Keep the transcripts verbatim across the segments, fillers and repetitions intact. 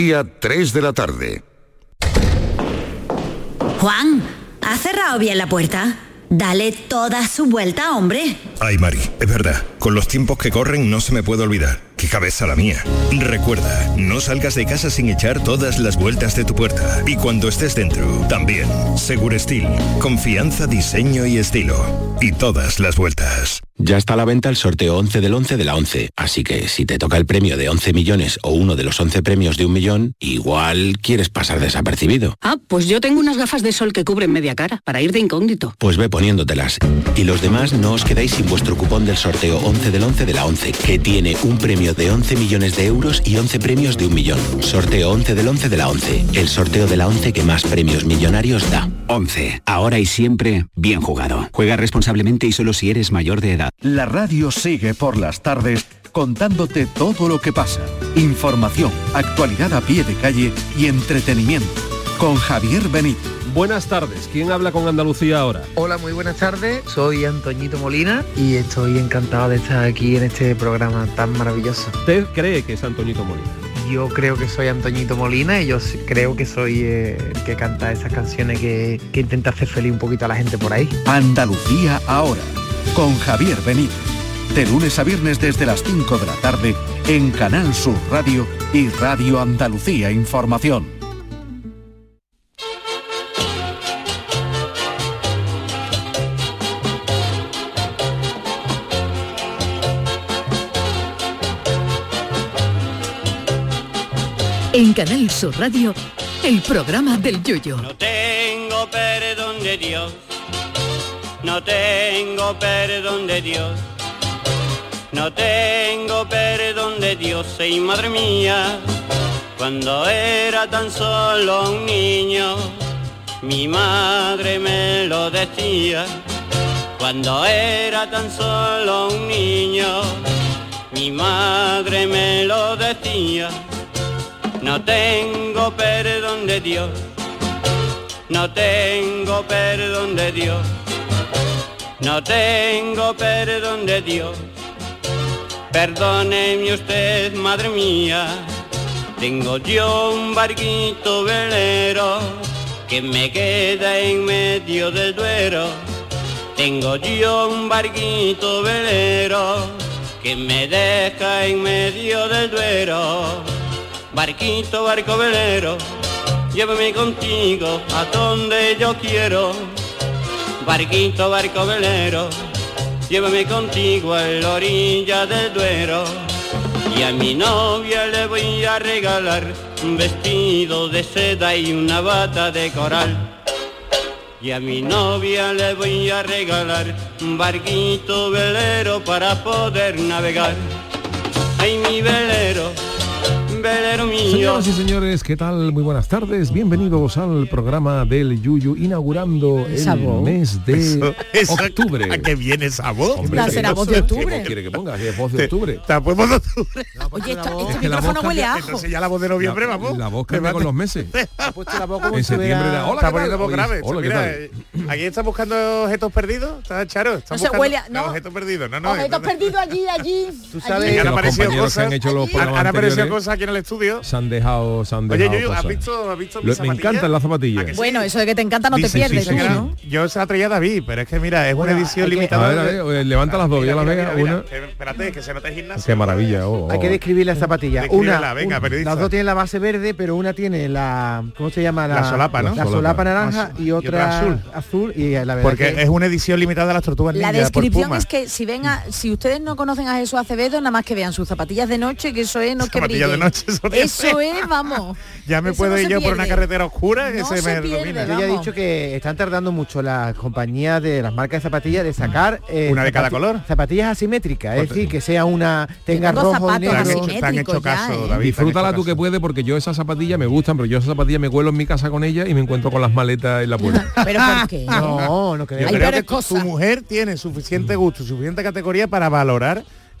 Día tres de la tarde. Juan, ¿has cerrado bien la puerta? Dale toda su vuelta, hombre. Ay, Mari, es verdad. Con los tiempos que corren no se me puede olvidar. ¡Qué cabeza la mía! Recuerda, no salgas de casa sin echar todas las vueltas de tu puerta. Y cuando estés dentro, también. Segurestil. Confianza, diseño y estilo. Y todas las vueltas. Ya está a la venta el sorteo once del once de la once. Así que si te toca el premio de once millones o uno de los once premios de un millón, igual quieres pasar desapercibido. Ah, pues yo tengo unas gafas de sol que cubren media cara, para ir de incógnito. Pues ve poniéndotelas. Y los demás no os quedáis sin vuestro cupón del sorteo once del once de la once, que tiene un premio de once millones de euros y once premios de un millón. Sorteo once del once de la once. El sorteo de la once que más premios millonarios da. once. Ahora y siempre, bien jugado. Juega responsablemente y solo si eres mayor de edad. La radio sigue por las tardes contándote todo lo que pasa. Información, actualidad a pie de calle y entretenimiento. Con Javier Benítez. Buenas tardes. ¿Quién habla con Andalucía ahora? Hola, muy buenas tardes. Soy Antoñito Molina y estoy encantado de estar aquí en este programa tan maravilloso. ¿Usted cree que es Antoñito Molina? Yo creo que soy Antoñito Molina y yo creo que soy eh, el que canta esas canciones que, que intenta hacer feliz un poquito a la gente por ahí. Andalucía ahora, con Javier Benítez. De lunes a viernes desde las cinco de la tarde en Canal Sur Radio y Radio Andalucía Información. En Canal Sur Radio, el programa del Yoyo. No tengo perdón de Dios, no tengo perdón de Dios, no tengo perdón de Dios, y madre mía, cuando era tan solo un niño, mi madre me lo decía, cuando era tan solo un niño, mi madre me lo decía. No tengo perdón de Dios, no tengo perdón de Dios, no tengo perdón de Dios. Perdóneme usted, madre mía, tengo yo un barquito velero que me queda en medio del Duero. Tengo yo un barquito velero que me deja en medio del Duero. Barquito, barco velero, llévame contigo a donde yo quiero. Barquito, barco velero, llévame contigo a la orilla del Duero. Y a mi novia le voy a regalar un vestido de seda y una bata de coral. Y a mi novia le voy a regalar un barquito velero para poder navegar. Ay, mi velero, velero mío. Señoras y señores, ¿qué tal? Muy buenas tardes. Bienvenidos al programa del Yuyu, inaugurando el ¿Sabo? mes de Eso, eso, octubre. ¿A qué viene esa voz? Hombre, La que será no voz sé, de ¿qué octubre. voz quiere que ponga? ¿Qué voz de octubre? Está pues voz de octubre. Oye, esta, este es que la micrófono voz huele a ajo. Entonces ya la voz de noviembre, La, vamos. la voz cambia con los meses. Ha puesto la voz como En si hubiera- septiembre era, hola, Está ¿qué poniendo tal? voz grave. Hola, ¿qué Mira, tal? eh, aquí está buscando objetos perdidos. ¿Está Charo? Está No se buscando- huele a- no. objetos perdidos. No, no. Objetos entonces- perdidos allí, allí. Tú allí. sabes que han los aparecido compañeros que han cosas. hecho los Han, programas han aparecido anteriores cosas aquí en el estudio. se han dejado, se han Oye, dejado Yuyu, ¿has cosas. visto, has visto Lo- mis me zapatillas? encantan las ¿A zapatillas. que sí? Bueno, eso de que te encanta no te Dice, pierdes, sí, tú, sí, ¿no? Yo se la traía a David, pero es que mira, es una Bueno, edición hay que- A limitada. ver, a ver, eh, levanta las dos, ya las veas, una. Que- Espérate, que se nota el gimnasio. Qué maravilla. oh, oh. Hay que describir las zapatillas. Descríbela, Una, venga, un- periodista. las dos tienen la base verde, pero una tiene la, ¿cómo se llama? La solapa, ¿no? La Solapa. solapa naranja Azul. y Y otra, otra azul. azul. Y la verdad Porque que es una edición limitada de las tortugas La ninja por descripción Puma. es que si ven a, si ustedes no conocen a Jesús Acevedo, nada más que vean sus zapatillas de noche, que eso es no que Zapatillas de brillen. noche, eso tiene- Eso es, vamos. Ya me Eso puedo no ir se yo por una pierde. carretera oscura que No se, se me pierde, ilumina. yo ya he vamos. dicho que están tardando mucho las compañías de las marcas de zapatillas de sacar eh, Una de cada zapati- color. zapatillas asimétricas, es decir, que sea una tenga tengo rojo y zapatos Te han negro. hecho, te han hecho asimétricos ya, caso, ¿eh? David. te han Disfrútala hecho tú que caso. puedes, porque yo esas zapatillas me gustan, pero yo esas zapatillas me cuelo en mi casa con ellas y me encuentro con las maletas en la puerta. Pero ¿por qué? No, no Yo creo. Hay creo peores que tu, tu cosas. mujer tiene suficiente gusto, suficiente categoría para valorar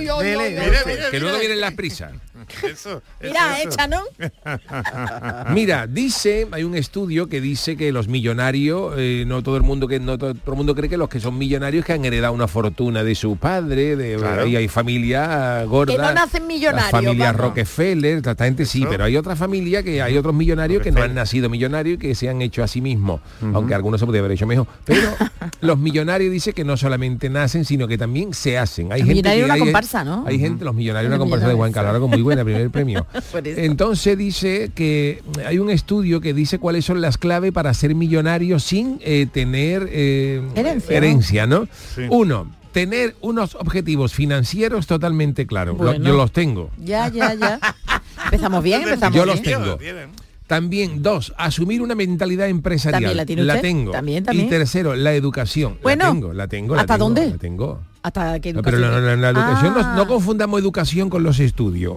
oy, oy, Dele, oy, dele, oy. dele. Que luego vienen las prisas. Eso, eso, Mira, eso. echa, ¿no? Mira, dice, hay un estudio que dice que los millonarios, eh, no todo el mundo que no todo, todo el mundo cree que los que son millonarios que han heredado una fortuna de su padre, de claro. Y hay familia gorda. Que no nacen millonarios. Familia Rockefeller, esta gente sí, pero hay otra familia que hay otros millonarios que no han nacido millonarios y que se han hecho a sí mismos, uh-huh. Aunque algunos se podrían haber hecho mejor. Pero los millonarios dice que no solamente nacen, sino que también se hacen. Hay los gente que una hay, comparsa, ¿no? Hay gente, los millonarios una comparsa de Juan Calaro con muy buena, primer premio. Entonces dice que hay un estudio que dice cuáles son las claves para ser millonario sin eh, tener eh, herencia, herencia, ¿no? Sí. Uno, tener unos objetivos financieros totalmente claros. Bueno, lo, yo los tengo. Ya, ya, ya. Empezamos bien, empezamos yo bien. Yo los tengo. También, dos, asumir una mentalidad empresarial. ¿También la tiene usted? La tengo. ¿También, también? Y tercero, la educación. Bueno, la tengo, la tengo. ¿hasta la tengo, dónde? La tengo. ¿Hasta qué educación? No, pero la, la, la educación, ah. no, no confundamos educación con los estudios.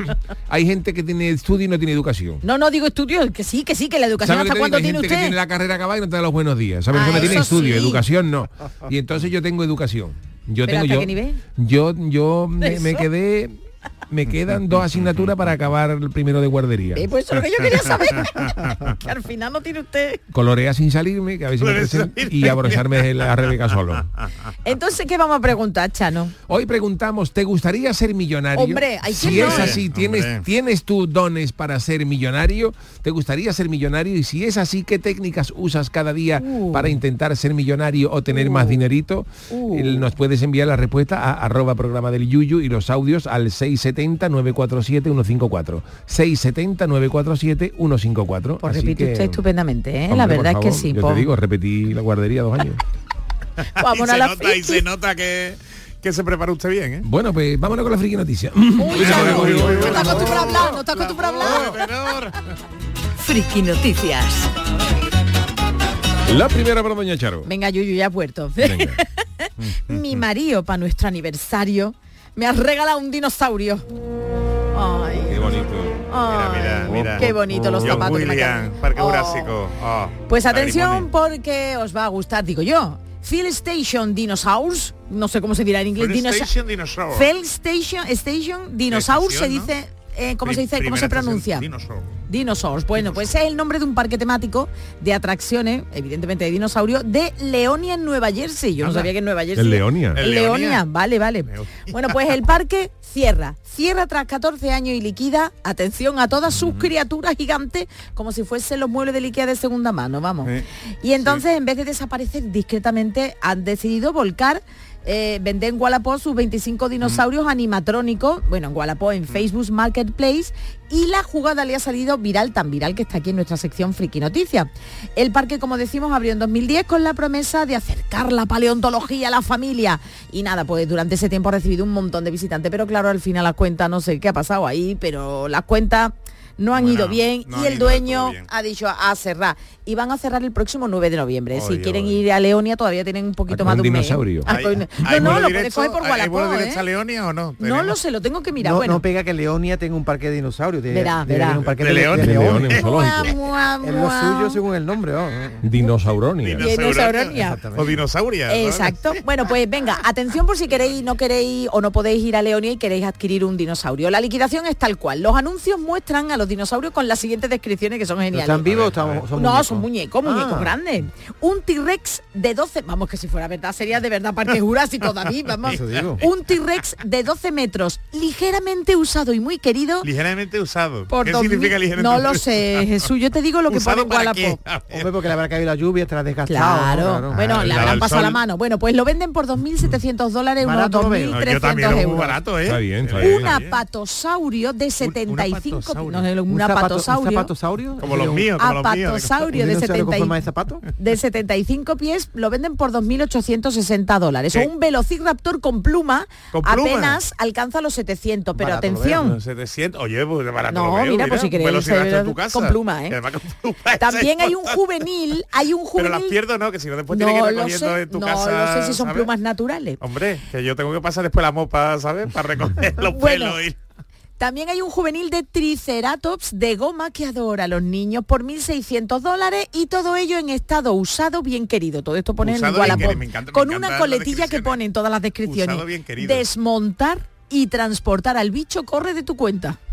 Hay gente que tiene estudio y no tiene educación. No, no digo estudio, que sí, que sí, que la educación hasta cuándo tiene usted. Hay gente que tiene la carrera acabada y no te da los buenos días. ¿Sabes? Ah, eso me tiene estudio, sí. Educación no. Y entonces yo tengo educación. Yo ¿Pero tengo hasta yo, qué nivel? yo, yo me, me quedé... Me quedan dos asignaturas para acabar el primero de guardería. Eh, pues eso es lo que yo quería saber. Que al final no tiene usted. Colorea sin salirme, que a ver si me presento, y abrocharme a Rebeca solo. Entonces, ¿qué vamos a preguntar, Chano? Hoy preguntamos, ¿te gustaría ser millonario? Hombre, hay si es no, así, ¿tienes, ¿tienes tú dones para ser millonario? ¿Te gustaría ser millonario? Y si es así, ¿qué técnicas usas cada día uh. para intentar ser millonario o tener uh. más dinerito? Uh. Nos puedes enviar la respuesta a arroba programa del Yuyu y los audios al seis siete cero nueve cuatro siete uno cinco cuatro. seis siete cero nueve cuatro siete uno cinco cuatro. Pues repite usted estupendamente, ¿eh? Hombre, la verdad es que sí. Yo po. te digo, repetí la guardería dos años. Vamos a la nota, y se nota que, que se prepara usted bien, ¿eh? Bueno, pues vámonos con la friki noticia. Uy, uy, uy, uy, uy, uy, no está acostumbrado a hablar, no está acostumbrado a hablar. Friki noticias. La primera para doña Charo. Venga, Yuyu, ya puerto. Mi marido, para nuestro aniversario, me has regalado un dinosaurio. Ay, qué bonito. Ay, mira, mira, mira. Qué bonito los John zapatos. William, Parque oh. Jurásico. Oh, pues atención porque os va a gustar, digo yo. Phil Station Dinosaurs, no sé cómo se dirá en inglés. Phil Station Dinosaurs. Phil Station, Station Dinosaurs se dice, eh, ¿cómo Prim- se dice? ¿Cómo se pronuncia? Dinosaur. Dinosaurs. Bueno, pues es el nombre de un parque temático de atracciones, evidentemente de dinosaurio, de Leonia en Nueva Jersey. Yo no sabía que en Nueva Jersey. El Leonia. El Leonia, vale, vale. Bueno, pues el parque cierra. Cierra tras catorce años y liquida, atención, a todas sus criaturas gigantes, como si fuesen los muebles de Ikea de segunda mano, vamos. Sí. Y entonces, sí. en vez de desaparecer discretamente, han decidido volcar Eh, vender en Wallapop sus veinticinco dinosaurios mm. animatrónicos, bueno, en Wallapop, en mm. Facebook Marketplace, y la jugada le ha salido viral, tan viral que está aquí en nuestra sección Friki Noticias. El parque, como decimos, abrió en dos mil diez con la promesa de acercar la paleontología a la familia. Y nada, pues durante ese tiempo ha recibido un montón de visitantes, pero claro, al final las cuentas, no sé qué ha pasado ahí, pero las cuentas no han bueno, ido bien no y el dueño ha dicho a cerrar. Y van a cerrar el próximo nueve de noviembre. Oh, si Dios quieren ir a Leonia todavía tienen un poquito más de un mes. Dinosaurio. Ah, pues, no, ¿Hay no, lo puedes coger por Wallapop, ¿Hay ¿eh? a Leonia o no? No lo sé, lo tengo que mirar. No, bueno. no pega que Leonia tenga un parque de dinosaurios. De, verá, de, verá. De un parque de, de, leones. de leones. De leones, es lo suyo según el nombre. Oh. Dinosauronia. Dinosauronia. O dinosauria. Exacto. Bueno, pues venga, atención por si queréis, no queréis o no podéis ir a Leonia y queréis adquirir un dinosaurio. La liquidación es tal cual. Los anuncios muestran a los dinosaurios con las siguientes descripciones que son geniales. ¿Están vivos o estamos, son No, muñecos? son muñecos, muñecos ah. grandes. Un T-Rex de doce, vamos, que si fuera verdad sería de verdad Parque Jurásico, David, vamos. Un T-Rex de doce metros, ligeramente usado y muy querido. Ligeramente usado. Por ¿Qué dos significa mil... ligeramente No lo sé, Jesús, yo te digo lo que pone en Wallapop. Hombre, porque le habrá caído la lluvia, estará desgastado. Claro, ¿no? claro. Bueno, ah, le habrán pasado la mano. Bueno, pues lo venden por dos mil setecientos dólares, unos dos mil trescientos euros. Muy barato, ¿eh? Está bien, está bien. Un apatosaurio de setenta y cinco... Un, no, un apatosaurio. ¿Un zapatosaurio? Como los míos, como los míos. Apatosaurio de, setenta y... de, zapato? de setenta y cinco pies lo venden por dos mil ochocientos sesenta dólares. O un velociraptor con pluma, ¿Con pluma? Apenas alcanza los setecientos. Pero barato, atención. setecientos, oye, pues barato. No, lo veo, mira, mira, pues si queréis en tu casa. Con pluma, ¿eh? Con pluma, también hay un juvenil, hay un juvenil. Pero las pierdo, ¿no? Que si no después no tiene que ir lo recogiendo sé, en tu no casa. No lo sé si son ¿sabes? plumas naturales. Hombre, que yo tengo que pasar después la mopa, ¿sabes? Para recoger los bueno, pelos y... También hay un juvenil de Triceratops de goma que adora a los niños por mil seiscientos dólares y todo ello en estado usado, bien querido. Todo esto pone usado en Wallapop. Me encanta, me con encanta una coletilla que pone en todas las descripciones. Usado bien querido. Desmontar y transportar al bicho corre de tu cuenta.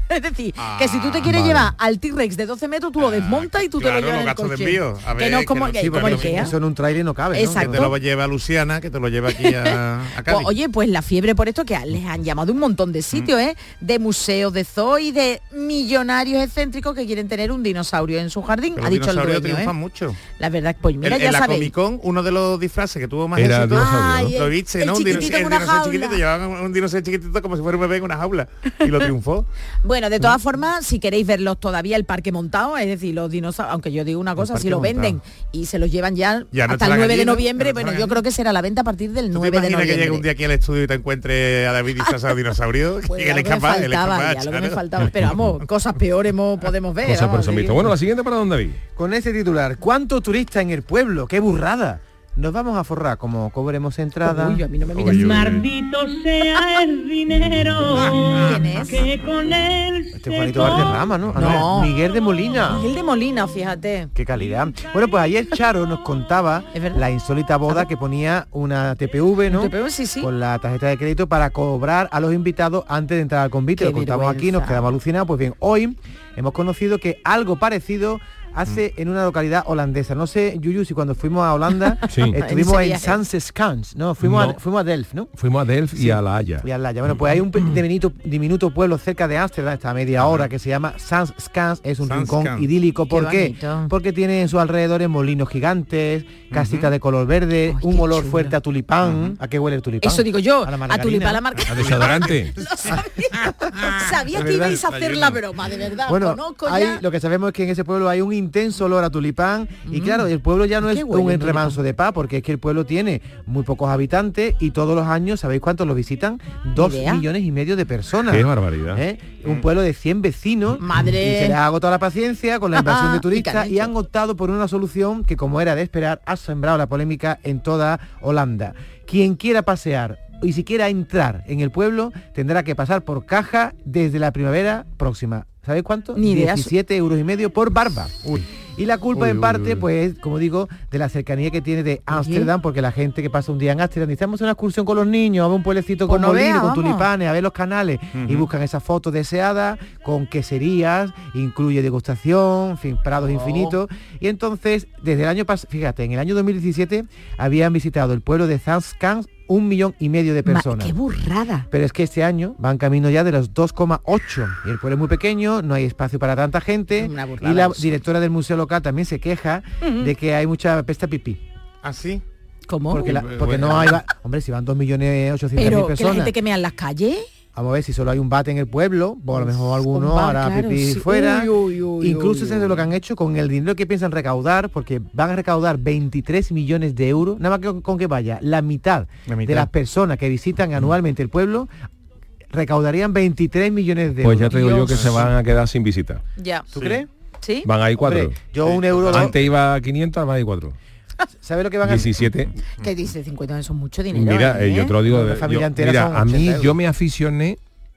Es decir, ah, que si tú te quieres vale. llevar al T-Rex de doce metros, tú lo desmontas y tú claro, te lo llevas en el coche. De envío. A ver, que no como, que que, sí, como el Ikea. Eso en un trailer no cabe, ¿no? Que te lo lleva a Luciana, que te lo lleva aquí a, a Cádiz. Oye, pues la fiebre por esto, que les han llamado de un montón de sitios, mm. ¿eh? De museos, de zoo y de millonarios excéntricos que quieren tener un dinosaurio en su jardín, pero ha dicho el dueño, triunfan ¿eh? mucho. La verdad, pues mira, el, ya en sabéis. la Comic Con, uno de los disfraces que tuvo más Era éxito, dinosaurio, ¿no? Lo viste, el ¿no? Un chiquitito en dinosaurio, una dinosaurio jaula. chiquitito, llevaban un dinosaurio chiquitito como si fuera un bebé en una jaula y lo triunfó. Bueno, de todas formas, si queréis verlos todavía, el parque montado, es decir, los dinosaurios, aunque yo digo una cosa, si lo montado. venden y se los llevan ya, ya no hasta el nueve allí, de noviembre, ¿no? bueno, yo creo que será la venta a partir del nueve de noviembre. Que llegue un día aquí al estudio y te encuentre a David disfrazado de dinosaurio, pues que él es capaz, él es capaz. Ya, lo que me faltaba, pero vamos, cosas peores podemos ver. Cosas personalistas. Bueno, la siguiente para dónde vi. Con ese titular, ¿cuántos turistas en el pueblo? ¡Qué burrada! Nos vamos a forrar, como cobremos entrada. Uy, a mí no me miras. Maldito sea el dinero. ¿Quién es? Que con él este Juanito Valderrama, ¿no? Ah, no. Miguel de Molina. Miguel de Molina, fíjate. Qué calidad. Bueno, pues ayer Charo nos contaba la insólita boda que ponía una T P V, ¿no? T P V, sí, sí. Con la tarjeta de crédito para cobrar a los invitados antes de entrar al convite. Lo contamos vergüenza. Aquí, nos quedamos alucinados. Pues bien, hoy hemos conocido que algo parecido hace en una localidad holandesa. No sé, Yuyu, si cuando fuimos a Holanda sí. estuvimos en Sanskans, ¿no? Fuimos, no. A, fuimos a Delft, ¿no? Fuimos a Delft sí. y a La Haya. Y a La Haya. Bueno, pues hay un diminuto, diminuto pueblo cerca de Ámsterdam, está a media hora, que se llama Sanskans. Es un rincón idílico. ¿Por qué? qué? Porque tiene en sus alrededores molinos gigantes, casitas uh-huh. de color verde, oh, un olor chulo. fuerte a tulipán. Uh-huh. ¿A qué huele el tulipán? Eso digo yo, a, a tulipán la marca. ¿A desodorante? sabía sabía que ibais a hacer la broma, de verdad. Bueno, Conozco hay, ya. lo que sabemos es que en ese pueblo hay un intenso olor a tulipán mm. y claro, el pueblo ya no es un remanso de paz, porque es que el pueblo tiene muy pocos habitantes y todos los años, ¿sabéis cuántos lo visitan? Dos millones y medio de personas. Qué barbaridad. ¿Eh? Un pueblo de cien vecinos. Madre. Y se les ha agotado la paciencia con la invasión de turistas y han optado por una solución que, como era de esperar, ha sembrado la polémica en toda Holanda. Quien quiera pasear y si quiera entrar en el pueblo tendrá que pasar por caja desde la primavera próxima. ¿Sabéis cuánto? Ni idea. diecisiete euros y medio por barba. Uy. Y la culpa uy, en parte, uy, uy. pues, como digo, de la cercanía que tiene de Ámsterdam, porque la gente que pasa un día en Ámsterdam dice, vamos a una excursión con los niños, a ver un pueblecito con pues molinos, con tulipanes, a ver los canales, uh-huh. y buscan esas fotos deseadas, con queserías, incluye degustación, en fin, prados oh. infinitos. Y entonces, desde el año pasado, fíjate, en el año dos mil diecisiete habían visitado el pueblo de Sanskans un millón y medio de personas. ¡Qué burrada! Pero es que este año van camino ya de los dos coma ocho. Y el pueblo es muy pequeño, no hay espacio para tanta gente. Y la eso. directora del museo local también se queja uh-huh. de que hay mucha pesta pipí. ¿Ah, sí? ¿Cómo? Porque, la, porque no hay... Hombre, si van dos millones ochocientas mil personas... ¿Pero que la gente que mea en las calles? Vamos a ver, si solo hay un bate en el pueblo, pues a lo mejor alguno bar, hará claro, pipí sí. fuera. Uy, uy, uy, Incluso eso es lo que han hecho con el dinero que piensan recaudar, porque van a recaudar veintitrés millones de euros, nada más que con, con que vaya la mitad, la mitad de las personas que visitan anualmente el pueblo, recaudarían veintitrés millones de pues euros. Pues ya te digo Dios. yo que se van a quedar sin visita. Ya. ¿Tú sí. crees? Sí. Van ahí cuatro. Hombre, yo un euro... Antes iba a quinientos, ahora hay cuatro. ¿Sabes lo que van a diecisiete. ¿Qué dice? cincuenta son mucho dinero. Mira, ¿eh? yo te lo digo, de, yo, mira, a mí yo me aficioné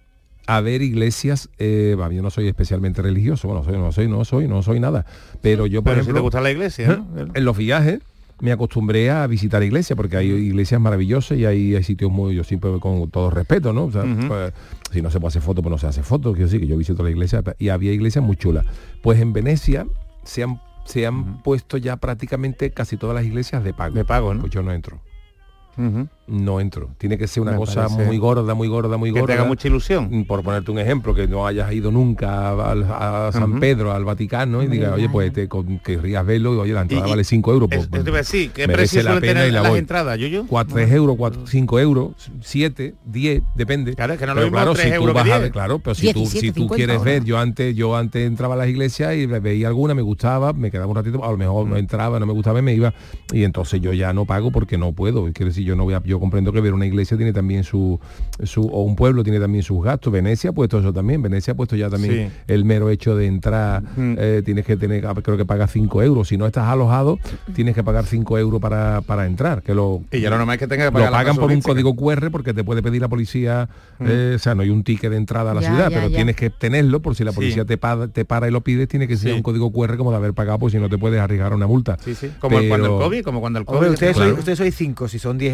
a ver iglesias, eh, yo no soy especialmente religioso, bueno, soy, no soy, no soy, no soy nada, pero yo por pero ejemplo, si te gusta la iglesia, ¿no? En los viajes me acostumbré a visitar iglesias porque hay iglesias maravillosas y hay, hay sitios muy, yo siempre con todo respeto, ¿no? O sea, uh-huh. pues, si no se puede hacer foto, pues no se hace foto, que sí, que yo visito la iglesia y había iglesias muy chulas. Pues en Venecia se han, se han uh-huh. puesto ya prácticamente casi todas las iglesias de pago. De pago, ¿no? Pues yo no entro. Uh-huh. No entro. Tiene que ser una me cosa parece. muy gorda, muy gorda, muy que gorda. Que te haga mucha ilusión. Por ponerte un ejemplo, que no hayas ido nunca a, a San uh-huh. Pedro, al Vaticano, y diga, oye, pues te con, querrías verlo, y oye, la entrada y, vale cinco euros. Pues, es, pues, sí, ¿qué precio suelen tener la las voy. entradas, Yuyu? cuatro, tres euros, cuatro, cinco euros, siete, diez, depende. Claro, es que no pero lo claro, tres si euros tú vas que a ver, claro, pero si tú, si tú quieres ahora. ver, yo antes, yo antes entraba a las iglesias y veía alguna, me gustaba, me quedaba un ratito, a lo mejor no entraba, no me gustaba, me iba, y entonces yo ya no pago porque no puedo. Quiero decir, yo no voy a, yo comprendo que ver una iglesia tiene también su, su o un pueblo tiene también sus gastos. Venecia ha puesto eso también. Venecia ha puesto ya también sí. el mero hecho de entrar, mm. eh, tienes que tener, creo que pagas cinco euros. Si no estás alojado, tienes que pagar cinco euros para, para entrar. Que lo, y ya lo normal es que tenga que pagar. Lo pagan por un código cu erre porque te puede pedir la policía, mm. eh, o sea, no hay un ticket de entrada a la ya, ciudad, ya, pero ya. tienes que tenerlo por si la policía sí. te, para, te para y lo pides, tiene que ser sí. un código cu erre como de haber pagado, pues si no te puedes arriesgar a una multa. Sí, sí. Como pero, cuando el COVID, como cuando el COVID. Hombre, ustedes, claro. sois, ustedes sois cinco, si son diez euros por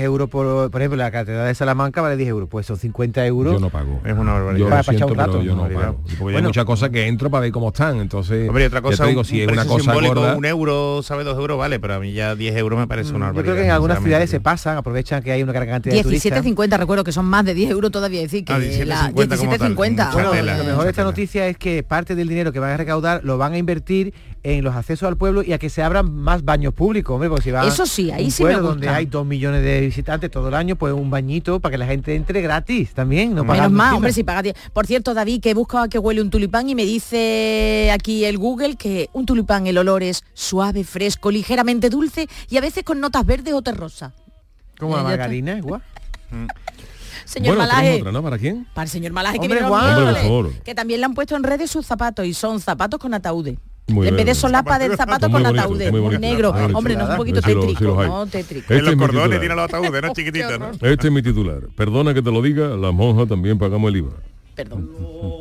por, por ejemplo, la catedral de Salamanca vale diez euros, pues son cincuenta euros. Yo no pago. Es una barbaridad. Yo Para lo siento, echar un rato. pero yo no Barbaridad. pago. Porque Bueno. hay muchas cosas que entro para ver cómo están, entonces... Hombre, y otra cosa, ya te digo, un, si un es una precio cosa simbólico, gorda... un euro, ¿sabe? Dos euros vale, pero a mí ya diez euros me parece una Yo barbaridad. creo que en algunas sinceramente, ciudades tío. se pasan, aprovechan que hay una gran cantidad de diecisiete turistas. cincuenta, recuerdo que son más de diez euros todavía, es decir, que Ah, diecisiete la cincuenta como tal, diecisiete cincuenta. mucha Bueno, tela, lo mejor de esta noticia es que parte del dinero que van a recaudar lo van a invertir en los accesos al pueblo y a que se abran más baños públicos, hombre, porque si va Eso sí, ahí un sí me pueblo gusta. donde hay dos millones de visitantes todo el año, pues un bañito para que la gente entre gratis también, no Menos pagando más, encima. hombre, si paga diez. Por cierto, David, que he buscado a que huele un tulipán y me dice aquí el Google que un tulipán, el olor es suave, fresco, ligeramente dulce y a veces con notas verdes o terrosa. Como la Ya está. margarina, igual. Señor Bueno, Malaje. tenemos otra, ¿no? ¿Para quién? Para el señor Malaje, que Hombre, viene Juan. los Hombre, por miércoles, favor. que también le han puesto en redes sus zapatos y son zapatos con ataúdes. Muy en bien. vez de solapa del zapato Son con muy bonitos, ataúdes, muy bonitos. negro. Muy Hombre, no es un poquito Sí lo- sí tétrico, los hay. no tétrico. Este En los es mi cordones titular. tiene los ataúdes, ¿no? Chiquititos, ¿no? Este es mi titular. Perdona que te lo diga, las monjas también pagamos el I V A. Perdón.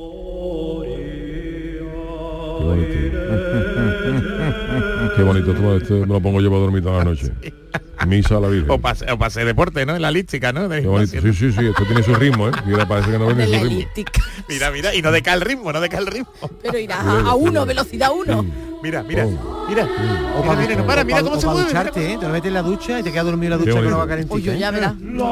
Qué bonito. Qué bonito. Esto, este me lo pongo yo para dormir toda la noche. Misa a la Virgen. O para hacer deporte, ¿no? En la lística, ¿no? De Qué bonito. Sí, sí, sí. Esto tiene su ritmo, ¿eh? Mira, parece que no viene De su la ritmo. elíptica. Mira, mira, y no decae el ritmo, no decae el ritmo. Pero irá a, a uno, velocidad uno. Mira, mira, Oh. mira. O Mira, mira, no para, mira cómo se para mueve. ducharte, ¿eh? Te lo metes en la ducha y te quedas dormido en la Qué ducha que no bonito. va calentita. Uy, yo ya ¿eh? verás.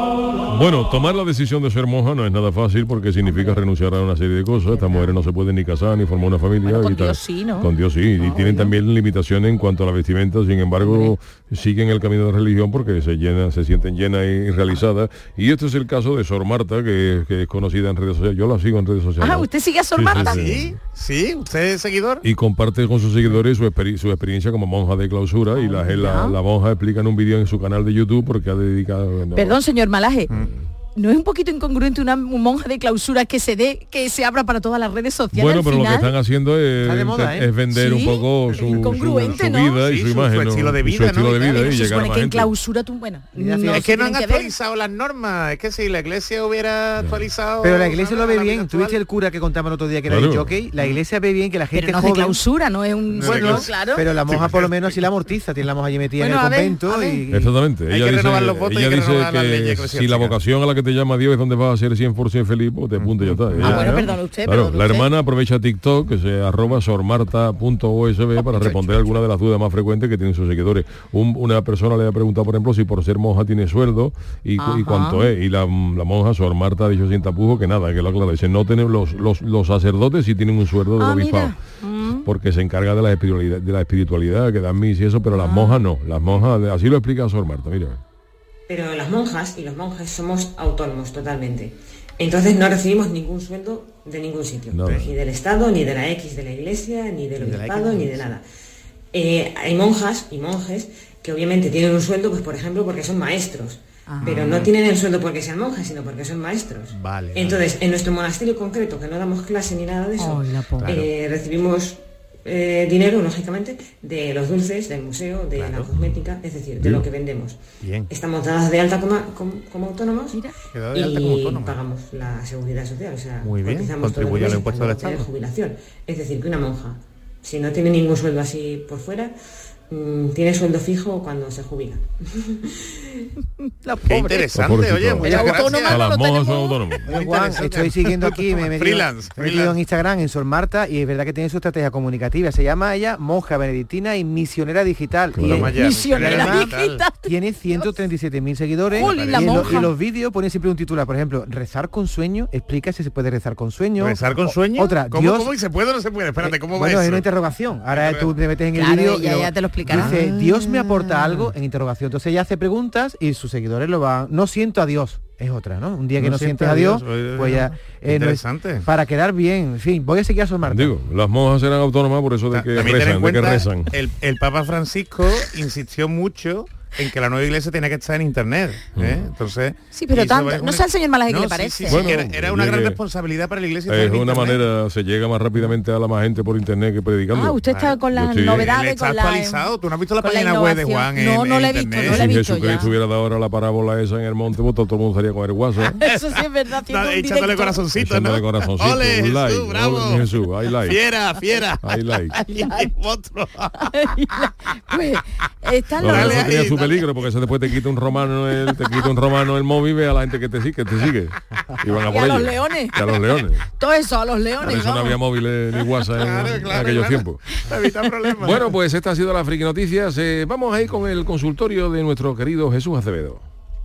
Bueno, tomar la decisión de ser monja no es nada fácil porque significa renunciar a una serie de cosas. Estas mujeres no se pueden ni casar ni formar una familia. Bueno, con y tal. Dios sí, ¿no? Con Dios sí. Y tienen también limitaciones en cuanto a la vestimenta. Sin embargo, siguen el camino de la religión porque se llenan, se sienten llenas y realizadas. Y este es el caso de Sor Marta, que, que es conocida en redes sociales. Yo la sigo en redes sociales. Ah, ¿usted sigue a Sor Sí, sí, Marta? sí. ¿Sí? ¿Sí? ¿Usted es seguidor? Y comparte con sus seguidores su, experi- su experiencia como monja de clausura y la, la, la monja explica en un vídeo en su canal de YouTube porque ha dedicado... no, Perdón, señor Malaje. ¿No es un poquito incongruente una monja de clausura que se dé, que se abra para todas las redes sociales? Bueno, al pero lo que final? están haciendo es, Está de moda, ¿eh? es vender Sí, un poco su, su, incongruente, su ¿no? vida y Sí, su su- su imagen. ¿no? estilo de Y su vida, ¿no? estilo de vida Pero y se llegar a supone más que en gente. clausura tú, bueno, no es se que no han tienen que ver. actualizado las normas. Es que si la iglesia hubiera actualizado... Pero la iglesia lo ve la vida bien. actual- ¿Tuviste el cura que contamos el otro día que era Claro. el jockey? La iglesia ve bien que la gente Pero no es de joven... clausura, no es un... No es de Bueno, clausura. claro. Pero la monja por lo menos sí la amortiza, tiene la monja allí metida Bueno, en a el ver, convento a ver. y... Exactamente. Hay Ella que dice, renovar los votos y ella hay que dice renovar la ley que si eclesiástica. la vocación a la que te llama Dios es donde vas a ser cien por ciento feliz, pues te apunta y ya está. Ella- bueno, perdone usted, Claro, perdone la usted. hermana aprovecha TikTok, que se arroba sormarta punto u s b para responder algunas de las dudas más frecuentes que tienen sus seguidores. Un- una persona le ha preguntado, por ejemplo, si por ser monja tiene sueldo y, cu- y Ajá. cuánto es. Y la, la monja Sor Marta ha dicho sin tapujos que nada, que lo aclara. Dice, no tienen los, los, los sacerdotes sí tienen un sueldo del Ah, obispado. mira. Mm. Porque se encarga de la espiritualidad, de la espiritualidad que dan mis y eso, pero las Ah. monjas no. Las monjas, así lo explica Sor Marta, mira. Pero las monjas y los monjes somos autónomos totalmente. Entonces no recibimos ningún sueldo de ningún sitio. Nada. Ni del Estado, ni de la X de la Iglesia, ni del Ni de la Obispado, X. ni de nada. Eh, hay monjas y monjes que obviamente tienen un sueldo, pues por ejemplo, porque son maestros. Ah. Pero no tienen el sueldo porque sean monjas, sino porque son maestros. Vale. Entonces, en nuestro monasterio concreto, que no damos clase ni nada de eso, Ay, la pobre. eh, recibimos eh, dinero, lógicamente, de los dulces, del museo, de Claro. la cosmética, es decir, de Bien. lo que vendemos. Bien. Estamos dadas de alta como, como, como autónomos Quedado de alta como y autónoma. pagamos la seguridad social, o sea, Muy bien, cotizamos todo el contribuye al mes impuesto para del tener Estado. jubilación. Es decir, que una monja, si no tiene ningún sueldo así por fuera, mm, tiene sueldo fijo cuando se jubila. La Qué pobre. interesante, Pobrecito. oye, muchas Ella gracias. autónoma A no las lo monjas son tenemos. autónomas. Oye, Muy Juan, interesante. estoy siguiendo aquí, me he metido, Freelance, me he metido freelance. en Instagram, en Sor Marta, y es verdad que tiene su estrategia comunicativa. Se llama ella monja benedictina y misionera digital. Y, Toma ya, Misionera además, digital. tiene ciento treinta y siete mil seguidores. Jolín, y, la en lo- monja. y los vídeos ponen siempre un titular, por ejemplo, rezar con sueño, explica si se puede rezar con sueño. ¿Rezar con O- sueño? Otra, ¿Cómo, Dios... cómo? ¿Y se puede o no se puede? Espérate, ¿cómo va Bueno, es eso? una interrogación. Ahora tú te metes en el Claro, vídeo ella y ya te lo explicará. dice, Dios me aporta algo en interrogación. Entonces ella hace preguntas y sus seguidores lo van. No siento a Dios. Es otra, ¿no? Un día que No no, siento sientes a a Dios, Dios, oye, pues ya... eh, no es- interesante. para quedar bien. En fin, voy a seguir a Sor Marta. Digo, las monjas eran autónomas por eso de que También ten en rezan, de que cuenta, rezan. el, el Papa Francisco insistió mucho en que la nueva iglesia tenía que estar en internet, ¿eh? Entonces Sí, pero hizo tanto- varias no comunica- sé al señor Malaje qué No, le sí, parece. sí, sí, Bueno, que era, era una gran llegue- responsabilidad para la iglesia Es estar en una internet. manera, se llega más rápidamente a la más gente por internet que predicando. Ah, usted está con Yo las estoy- novedades, Está con la... actualizado. Tú no has visto la con la página web de innovación. Juan en, No, no en la he visto, internet. no la he si visto Jesucristo ya. hubiera dado ahora la parábola esa en el monte, pues todo el mundo estaría con el WhatsApp. Eso sí es verdad. haciendo No, un echándole directo. corazoncito, ¿no? Echándole corazoncito, Ole, un like, Jesús, bravo. ole, Jesús, I like. Fiera, fiera. I like. Y el monstruo. Pues están No, los... eso Dale tenía ahí, su su peligro, porque eso después te quita un romano el, te quita un romano el móvil, ve a la gente que te sigue, que te sigue. Y van a por y a ellos. los leones. Y a los leones. Todo eso, a los leones. Por eso no había móviles ni WhatsApp Claro, en, claro, en aquellos claro. tiempos. Para evitar problemas. Bueno, pues esta ha sido la Friki Noticias. Eh, vamos a ir con el consultorio de nuestro querido Jesús Acevedo.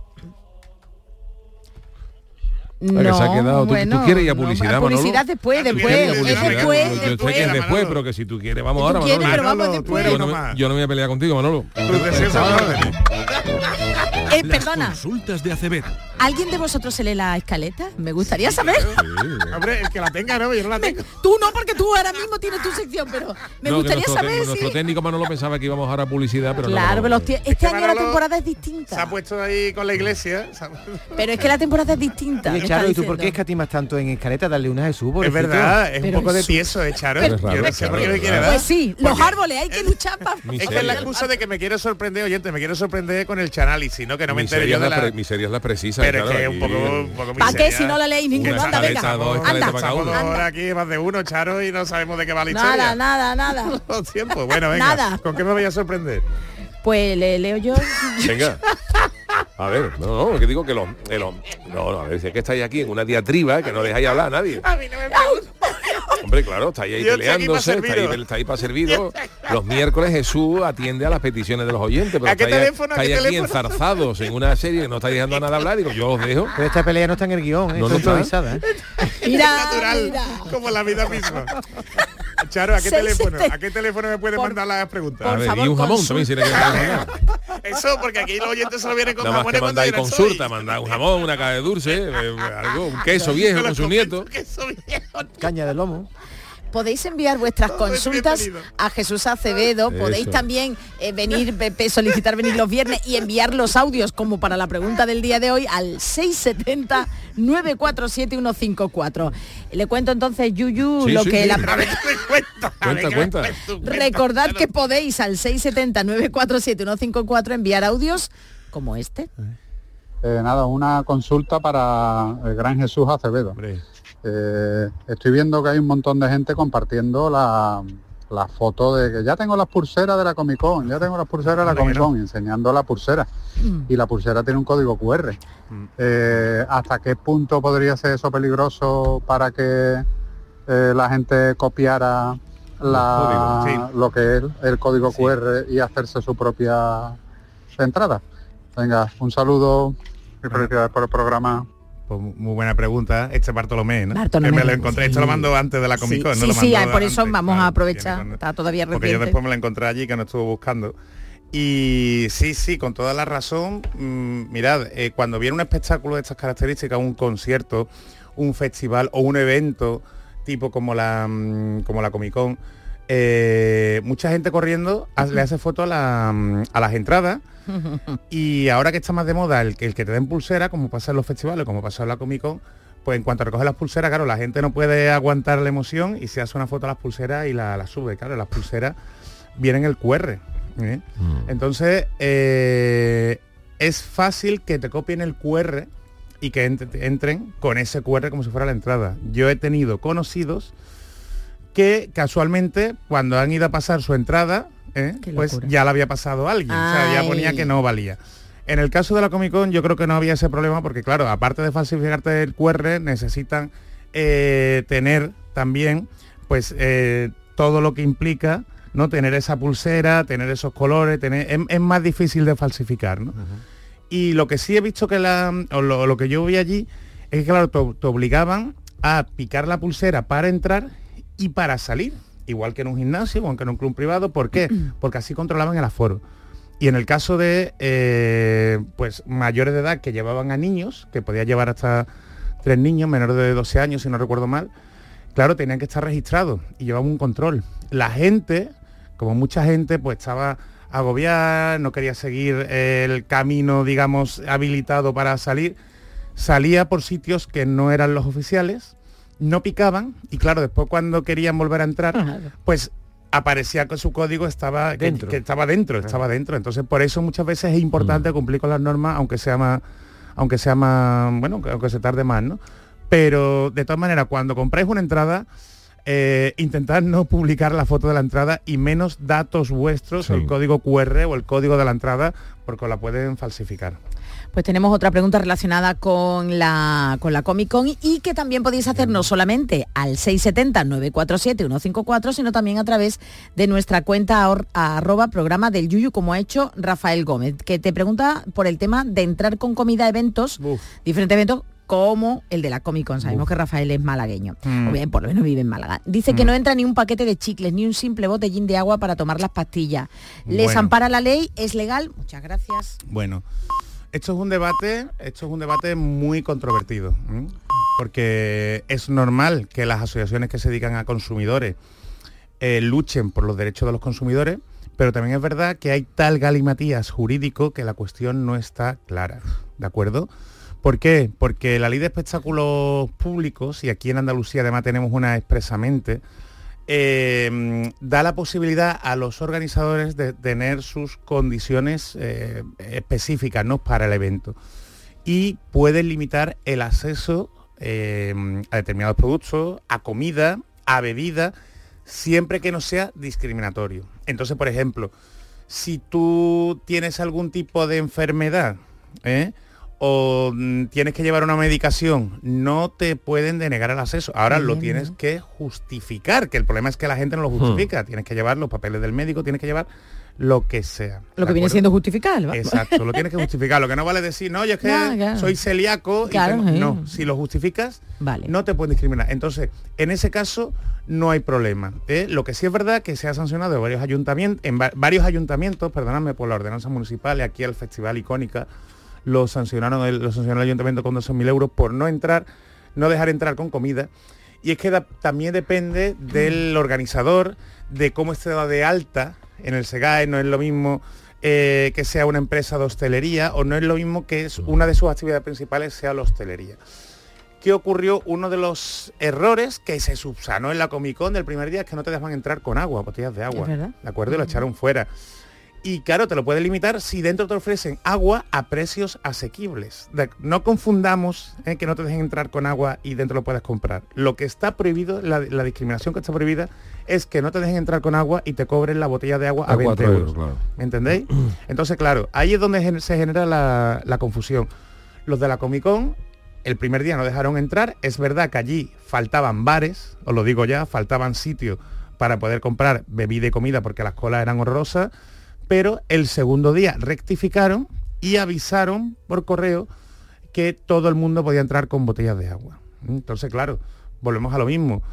No, que se ha quedado. ¿Tú, bueno, tú quieres ir a publicidad, no, Manolo? publicidad después, ¿Tú después, quieres ir a es publicidad? después, Yo- yo sé después. que es después, pero que si tú quieres, vamos Tú ahora, quieres, Manolo. pero vamos Manolo, después. tú Yo no, nomás. me, yo no me voy a pelear contigo, Manolo. Eh, perdona, Consultas de Acevedo. ¿alguien de vosotros se lee la escaleta? Me gustaría saber. Hombre, el que la tenga, no, yo no la Me- tengo. tú no, porque tú ahora mismo tienes tu sección, pero me No, que gustaría nuestro, saber técnico, si... nuestro técnico Manolo pensaba que íbamos ahora a publicidad, pero Claro, no. pero los tie- este año la Manolo temporada es Se ha distinta. puesto ahí con la iglesia. ¿sabes? Pero es que la temporada es distinta. Oye, me Charo, está ¿y tú por qué diciendo. escatimas tanto en escaleta? Darle una a Jesús, Es pobrecito. verdad, es Pero un poco de es- tieso, ¿eh, Charo? Pero es raro, Yo no es sé raro, por qué me es quiere raro. dar. Pues sí, los Porque árboles, hay que luchar para... Es que es la excusa de que me quiero sorprender, oyente, me quiero sorprender con el chanálisis, ¿no? Que no me entere Miseria yo de es la la... pre- miseria es la precisa. Pero es claro, que es un aquí- poco, un poco ¿Para qué miseria. si no la leéis ninguno? Una Anda, escaleta, venga. dos escaletas Anda. para cada uno. Estamos Anda. ahora aquí más de uno, Charo, y no sabemos de qué va la Nada, historia. nada, nada. Los tiempos. Bueno, venga. Nada. ¿Con qué me voy a sorprender? Pues le leo yo. Venga. A ver, no, no, que digo que los... que los- no, no, a ver, si es que estáis aquí en una diatriba que no dejáis hablar a nadie. A mí no me pregunto. Hombre, claro, estáis ahí Yo estoy aquí peleándose, para estáis, serviros. estáis para serviros. Los miércoles Jesús atiende a las peticiones de los oyentes, pero ¿A qué estáis, teléfono, a qué estáis aquí teléfono? enzarzados en una serie que no estáis dejando a nada hablar, digo, yo os dejo. Pero esta pelea no está en el guión, ¿eh? No, Está no está. improvisada, ¿eh? Mira, Natural, mira. como la vida misma. Charo, ¿a qué Seis, teléfono? siete. ¿A qué teléfono me puede Por- mandar las preguntas? A por ver, favor, y un jamón consulta. también si le queréis mandar. Eso, porque aquí los oyentes solo vienen con Nada más jamones que cuando mandáis yo no consulta, estoy. mandáis un jamón, una caja de dulce, eh, algo, un queso viejo Me lo con sus comento, nietos. queso viejo. Caña de lomo. Podéis enviar vuestras Todo es consultas bienvenido. a Jesús Acevedo. Podéis Eso. también eh, venir, pe- pe- solicitar venir los viernes y enviar los audios como para la pregunta del día de hoy al seis setenta, nueve cuatro siete, uno cinco cuatro. Le cuento entonces, Yuyu, Sí, lo sí, que sí. la A ver, ¿qué me cuenta? A ver, Cuenta, ¿qué me cuenta. cuenta? Recordad que podéis al seis setenta, nueve cuatro siete, uno cinco cuatro enviar audios como este. Eh, nada, una consulta para el gran Jesús Acevedo. Hombre, Eh, estoy viendo que hay un montón de gente compartiendo la, la foto de que ya tengo las pulseras de la Comic Con, ya tengo las pulseras de la Hombre, Comic que no. Con, enseñando la pulsera. Y la pulsera tiene un código cu erre. Eh, ¿Hasta qué punto podría ser eso peligroso para que eh, la gente copiara la, códigos, sí. lo que es el código Sí. cu erre y hacerse su propia entrada? Venga, un saludo y felicidades por el programa. pues muy buena pregunta. Este Bartolomé, ¿no? Bartolomé, Que me lo encontré. sí. Esto lo mando antes de la Comic Con. Sí, no lo sí, mando por eso antes, vamos claro, a aprovechar. tiene con- Está todavía Porque yo reciente. después me la encontré allí, que no estuvo buscando. Y sí, sí, con toda la razón. Mmm, mirad, eh, cuando viene un espectáculo de estas características, un concierto, un festival o un evento tipo como la, mm, como la Comic Con, eh, mucha gente corriendo ha- le hace foto a, la, mm, a las entradas. Y ahora que está más de moda el que, el que te den pulsera, como pasa en los festivales, como pasa en la Comic Con, pues en cuanto recoge las pulseras, claro, la gente no puede aguantar la emoción y se hace una foto a las pulseras y la, la sube. Claro, las pulseras vienen el cu erre. ¿eh? Mm. Entonces, eh, es fácil que te copien el cu erre y que ent- entren con ese cu erre como si fuera la entrada. Yo he tenido conocidos que casualmente cuando han ido a pasar su entrada, ¿eh? pues locura. ya la había pasado alguien, o sea, ya Ay. ponía que no valía. En el caso de la Comic Con yo creo que no había ese problema porque claro, aparte de falsificarte el cu erre, necesitan eh, tener también pues eh, todo lo que implica, ¿no? Tener esa pulsera, tener esos colores, tener es, es más difícil de falsificar, ¿no? Y lo que sí he visto que la o lo, lo que yo vi allí es que claro, te, te obligaban a picar la pulsera para entrar y para salir, igual que en un gimnasio, igual que en un club privado. ¿Por qué? Porque así controlaban el aforo. Y en el caso de eh, pues mayores de edad que llevaban a niños, que podía llevar hasta tres niños, menores de doce años, si no recuerdo mal, claro, tenían que estar registrados y llevaban un control. La gente, como mucha gente, pues estaba agobiada, no quería seguir el camino, digamos, habilitado para salir, salía por sitios que no eran los oficiales, no picaban y claro, después cuando querían volver a entrar, pues aparecía que su código estaba que, Dentro. que estaba dentro, estaba dentro. Entonces por eso muchas veces es importante cumplir con las normas, aunque sea más, aunque sea más, bueno, aunque se tarde más, ¿no? Pero de todas maneras, cuando compráis una entrada, Eh, intentar no publicar la foto de la entrada y menos datos vuestros, sí. el código cu erre o el código de la entrada, porque os la pueden falsificar. Pues tenemos otra pregunta relacionada con la, con la Comic Con y que también podéis hacer no solamente al seis siete cero, nueve cuatro siete, uno cinco cuatro, sino también a través de nuestra cuenta or, a, arroba programa del Yuyu, como ha hecho Rafael Gómez, que te pregunta por el tema de entrar con comida a eventos, Uf. diferentes eventos, como el de la Comic Con. Sabemos Uf. que Rafael es malagueño, mm. o bien, por lo menos vive en Málaga. Dice mm. que no entra ni un paquete de chicles, ni un simple botellín de agua para tomar las pastillas. ¿Les bueno. ampara la ley? ¿Es legal? Muchas gracias. Bueno, esto es un debate, esto es un debate muy controvertido, ¿eh? Porque es normal que las asociaciones que se dedican a consumidores eh, luchen por los derechos de los consumidores, pero también es verdad que hay tal galimatías jurídico que la cuestión no está clara, ¿de acuerdo? ¿Por qué? Porque la ley de espectáculos públicos, y aquí en Andalucía además tenemos una expresamente, eh, da la posibilidad a los organizadores de tener sus condiciones eh, específicas, ¿no?, para el evento. Y pueden limitar el acceso eh, a determinados productos, a comida, a bebida, siempre que no sea discriminatorio. Entonces, por ejemplo, si tú tienes algún tipo de enfermedad, ¿eh?, o mm, tienes que llevar una medicación, no te pueden denegar el acceso. Ahora Bien, lo tienes ¿no? que justificar, que el problema es que la gente no lo justifica. Hmm. Tienes que llevar los papeles del médico, tienes que llevar lo que sea. Lo que viene siendo justificar. Exacto, lo tienes que justificar. Lo que no vale decir, no, yo es que no, claro. soy celíaco. Claro, y tengo... sí. No, si lo justificas, vale. no te pueden discriminar. Entonces, en ese caso, no hay problema. ¿eh? Lo que sí es verdad que se ha sancionado en varios ayuntamientos, en va- varios ayuntamientos, perdóname, por la ordenanza municipal, y aquí el Festival Icónica, lo sancionaron el, lo sancionó el ayuntamiento con doce mil euros por no entrar, no dejar entrar con comida. Y es que da, también depende del organizador, de cómo esté dado de alta en el SEGAE. No es lo mismo eh, que sea una empresa de hostelería, o no es lo mismo que es una de sus actividades principales sea la hostelería. ¿Qué ocurrió? Uno de los errores que se subsanó en la Comic Con del primer día es que no te dejaban entrar con agua, botellas de agua. ¿De acuerdo? Y lo echaron fuera. Y claro, te lo pueden limitar si dentro te ofrecen agua a precios asequibles. De, no confundamos eh, que no te dejen entrar con agua y dentro lo puedes comprar. Lo que está prohibido, la, la discriminación que está prohibida, es que no te dejen entrar con agua y te cobren la botella de agua a, a veinte euros. Claro. ¿Me entendéis? Entonces, claro, ahí es donde se genera la, la confusión. Los de la Comic Con, el primer día no dejaron entrar. Es verdad que allí faltaban bares, os lo digo ya, faltaban sitios para poder comprar bebida y comida porque las colas eran horrorosas. Pero el segundo día rectificaron y avisaron por correo que todo el mundo podía entrar con botellas de agua. Entonces, claro, volvemos a lo mismo.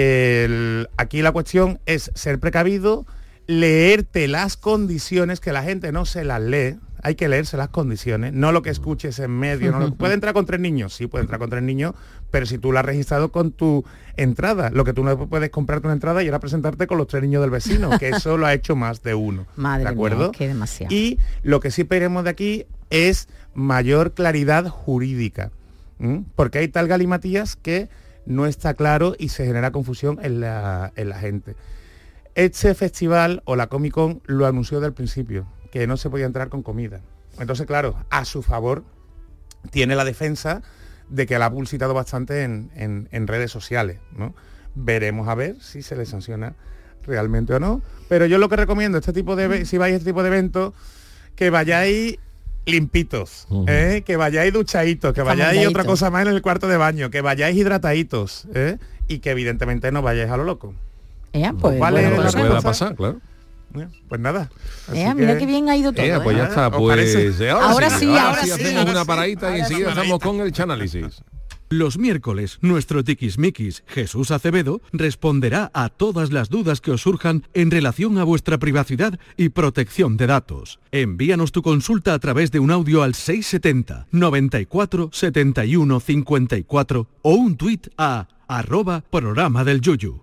El, aquí la cuestión es ser precavido, leerte las condiciones, que la gente no se las lee. Hay que leerse las condiciones, no lo que escuches en medio. No lo, ¿puede entrar con tres niños? Sí, puede entrar con tres niños, pero si tú la has registrado con tu entrada, lo que tú no puedes comprarte una entrada y era presentarte con los tres niños del vecino, que eso lo ha hecho más de uno. Madre ¿de acuerdo? Mía, qué demasiado. Y lo que sí pedimos de aquí es mayor claridad jurídica, ¿m? Porque hay tal galimatías que no está claro y se genera confusión en la, en la gente. Este festival o la Comic Con lo anunció desde el principio, que no se podía entrar con comida. Entonces, claro, a su favor tiene la defensa de que la ha publicitado bastante en, en, en redes sociales, ¿no? Veremos a ver si se le sanciona realmente o no. Pero yo lo que recomiendo, este tipo de si vais a este tipo de eventos, que vayáis limpitos, uh-huh. ¿eh? Que vayáis duchaditos, que vayáis otra cosa más en el cuarto de baño, que vayáis hidrataditos, ¿eh? Y que evidentemente no vayáis a lo loco. Eh, pues, vale, bueno, pues pueda pasar, claro. Pues nada. Eh, mira que... que bien ha ido todo. Eh, pues ya ¿eh? está, pues ahora, ahora sí, sí, ahora, ahora sí, sí hacemos ahora una sí. paradita Ahora y enseguida sí. estamos con el chanálisis. Los miércoles, nuestro tiquismiquis Jesús Acevedo responderá a todas las dudas que os surjan en relación a vuestra privacidad y protección de datos. Envíanos tu consulta a través de un audio al seis setenta, noventa y cuatro, setenta y uno, cincuenta y cuatro o un tuit a arroba programa del Yuyu.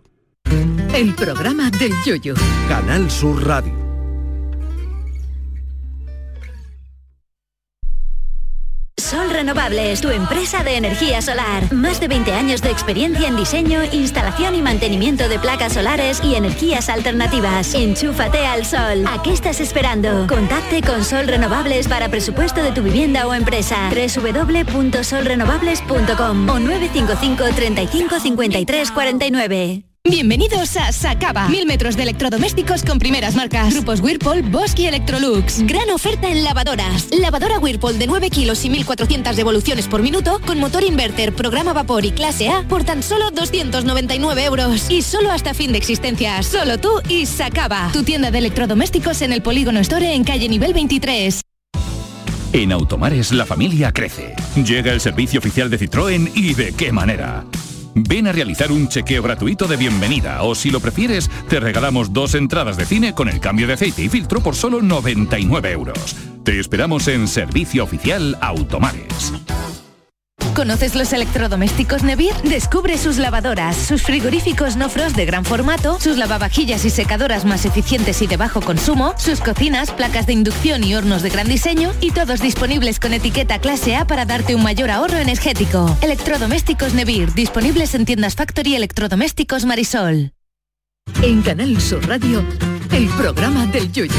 El programa del Yuyu. Canal Sur Radio. Sol Renovables, tu empresa de energía solar. Más de veinte años de experiencia en diseño, instalación y mantenimiento de placas solares y energías alternativas. Enchúfate al sol. ¿A qué estás esperando? Contacte con Sol Renovables para presupuesto de tu vivienda o empresa. doble u doble u doble u punto sol renovables punto com o nueve cinco cinco, treinta y cinco, cincuenta y tres, cuarenta y nueve. Bienvenidos a Sacaba. Mil metros de electrodomésticos con primeras marcas. Grupos Whirlpool, Bosch y Electrolux. Gran oferta en lavadoras. Lavadora Whirlpool de nueve kilos y mil cuatrocientas revoluciones por minuto con motor inverter, programa vapor y clase A por tan solo doscientos noventa y nueve euros. Y solo hasta fin de existencia. Solo tú y Sacaba. Tu tienda de electrodomésticos en el Polígono Store en calle nivel veintitrés. En Automares la familia crece. Llega el servicio oficial de Citroën y de qué manera. Ven a realizar un chequeo gratuito de bienvenida o si lo prefieres, te regalamos dos entradas de cine con el cambio de aceite y filtro por solo noventa y nueve euros. Te esperamos en Servicio Oficial Automares. ¿Conoces los electrodomésticos Nevir? Descubre sus lavadoras, sus frigoríficos no frost de gran formato, sus lavavajillas y secadoras más eficientes y de bajo consumo, sus cocinas, placas de inducción y hornos de gran diseño y todos disponibles con etiqueta clase A para darte un mayor ahorro energético. Electrodomésticos Nevir, disponibles en tiendas Factory Electrodomésticos Marisol. En Canal Sur Radio, el programa del Yoyo.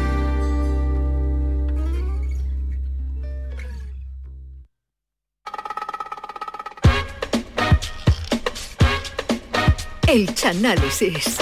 El Chanálisis.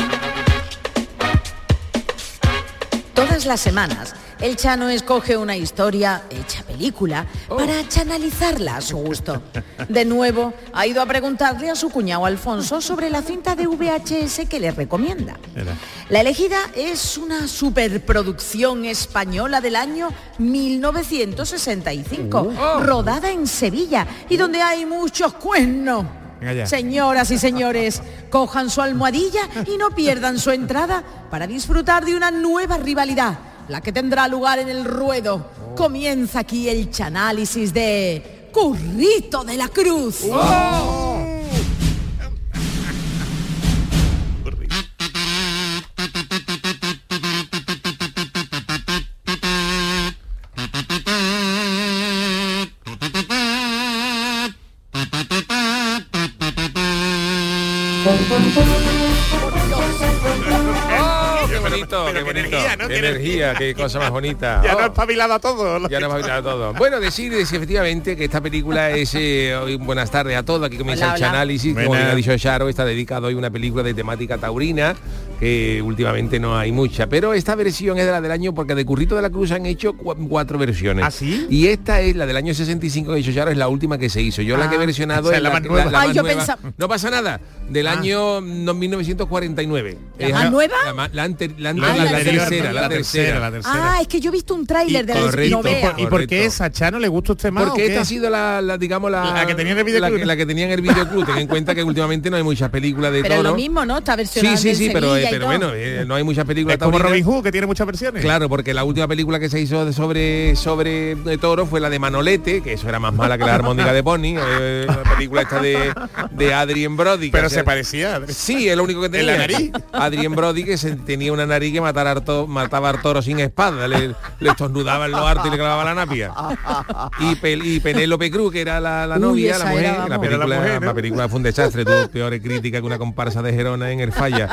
Todas las semanas, el Chano escoge una historia hecha película oh. para chanalizarla a su gusto. De nuevo, ha ido a preguntarle a su cuñado Alfonso sobre la cinta de V H S que le recomienda. Era. La elegida es una superproducción española del año mil novecientos sesenta y cinco, uh. oh. rodada en Sevilla y donde hay muchos cuernos. Señoras y señores, cojan su almohadilla y no pierdan su entrada para disfrutar de una nueva rivalidad, la que tendrá lugar en el ruedo. Comienza aquí el chanálisis de Currito de la Cruz. ¡Oh! Oh, qué bonito, qué, qué bonito. Energía, ¿no? Qué energía, qué cosa más bonita. Ya oh. no espabilado a todo. Ya no espabilado a todo. Bueno, decir, decir efectivamente que esta película es eh, hoy, buenas tardes a todos. Aquí comienza hola, el Chanálisis. Como bien ha dicho Charo, está dedicado hoy a una película de temática taurina, que últimamente no hay mucha. Pero esta versión es de la del año, porque de Currito de la Cruz han hecho cu cuatro versiones. ¿Ah, sí? Y esta es la del año sesenta y cinco que ha dicho Charo, es la última que se hizo. Yo ah, la que he versionado o sea, es la, la más nueva. La, la Ay, más yo nueva. Pensa... No pasa nada. Del ah. año no, mil novecientos cuarenta y nueve. ¿La es más la, nueva? La, la, anter, la, anter, ah, la, la, tercera, la, la, tercera, la tercera. Ah, es que yo he visto un tráiler de la novela. ¿Y por qué esa, Chano, le gusta a usted más? Porque esta ha sido la, la digamos, la, la que tenía en el videoclub. La que, la que tenía en el videoclub. Ten en cuenta que últimamente no hay muchas películas de pero toro. Pero lo mismo, ¿no? Está versionada Sí, sí, sí, pero, eh, pero todo. bueno, eh, no hay muchas películas. Es como Robin Hood, que tiene muchas versiones. Claro, porque la última película que se hizo de sobre sobre de toro fue la de Manolete, que eso era más mala que la armónica de Pony. Eh, la película esta de, de Adrien Brody. Pero hacía, se parecía. Sí, es lo único que tenía. ¿En la nariz? Adrien Brody, que se, tenía una nariz que matara to, mataba al toro sin espada, le, le estornudaba en los hartos y le clavaba la napia. Y, Pel, y Penélope Cruz, que era la, la novia, Uy, la mujer, era, la, película, la, mujer, ¿no? La película fue un desastre, tuvo peores críticas que una comparsa de Gerona en el Falla.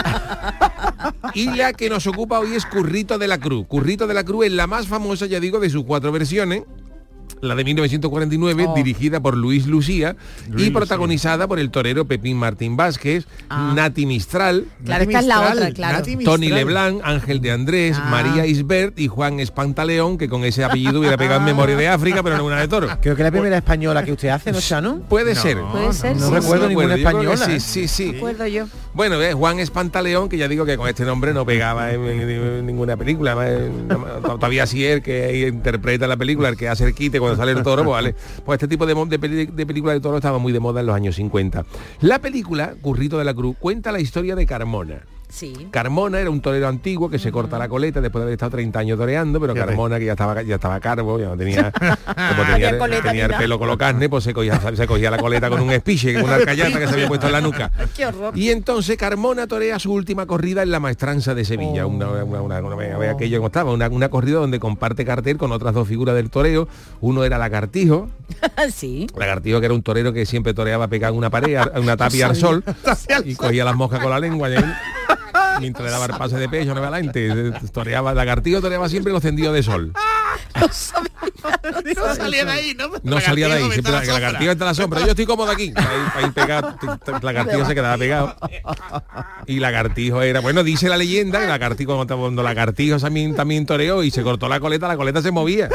Y la que nos ocupa hoy es Currito de la Cruz. Currito de la Cruz es la más famosa, ya digo, de sus cuatro versiones. La de mil novecientos cuarenta y nueve, oh. dirigida por Luis Lucía Luis y protagonizada Lucía. por el torero Pepín Martín Vázquez, ah. Nati Mistral, claro, esta es la otra, claro. Tony Leblanc, Ángel de Andrés, ah. María Isbert y Juan Espantaleón, que con ese apellido hubiera pegado en Memoria de África, pero no una de toro. Creo que la primera pues, española que usted hace, ¿no, Chano? Puede no, ser. Puede ser. No, sí, no recuerdo sí, ninguna española. Sí, sí, sí. Recuerdo yo. Bueno, es Juan Espantaleón, que ya digo que con este nombre no pegaba en, en, en ninguna película. Todavía sí es el que interpreta la película, el que hace el quite cuando sale el toro, pues vale. Pues este tipo de, de, peli, de películas de toro estaba muy de moda en los años cincuenta. La película, Currito de la Cruz, cuenta la historia de Carmona. Sí. Carmona era un torero antiguo que se corta la coleta después de haber estado treinta años toreando, pero Fíjate. Carmona, que ya estaba ya estaba calvo, ya no tenía como tenía, coleta, tenía el pelo con lo carne, pues se cogía, se cogía la coleta con un espiche, con una alcayata que se había puesto en la nuca. Qué horror. Y entonces Carmona torea su última corrida en la Maestranza de Sevilla, oh. una, una, una, una, una aquello como estaba, una, una corrida donde comparte cartel con otras dos figuras del toreo. Uno era Lagartijo. Sí. Lagartijo, que era un torero que siempre toreaba pegado en una pared, una tapia al sol, y cogía las moscas con la lengua. Mientras le daba el pase de pecho, no me adelante. Toreaba, Lagartijo toreaba siempre los tendidos de sol. No sabía. No salía de ahí, ¿no? No salía de ahí, siempre la, la lagartijo está en la sombra. Yo estoy cómodo aquí. Ahí, ahí pegado, el lagartijo se quedaba pegado. Y lagartijo era, bueno, dice la leyenda que lagartijo, cuando lagartijo también, también toreó y se cortó la coleta, la coleta se movía.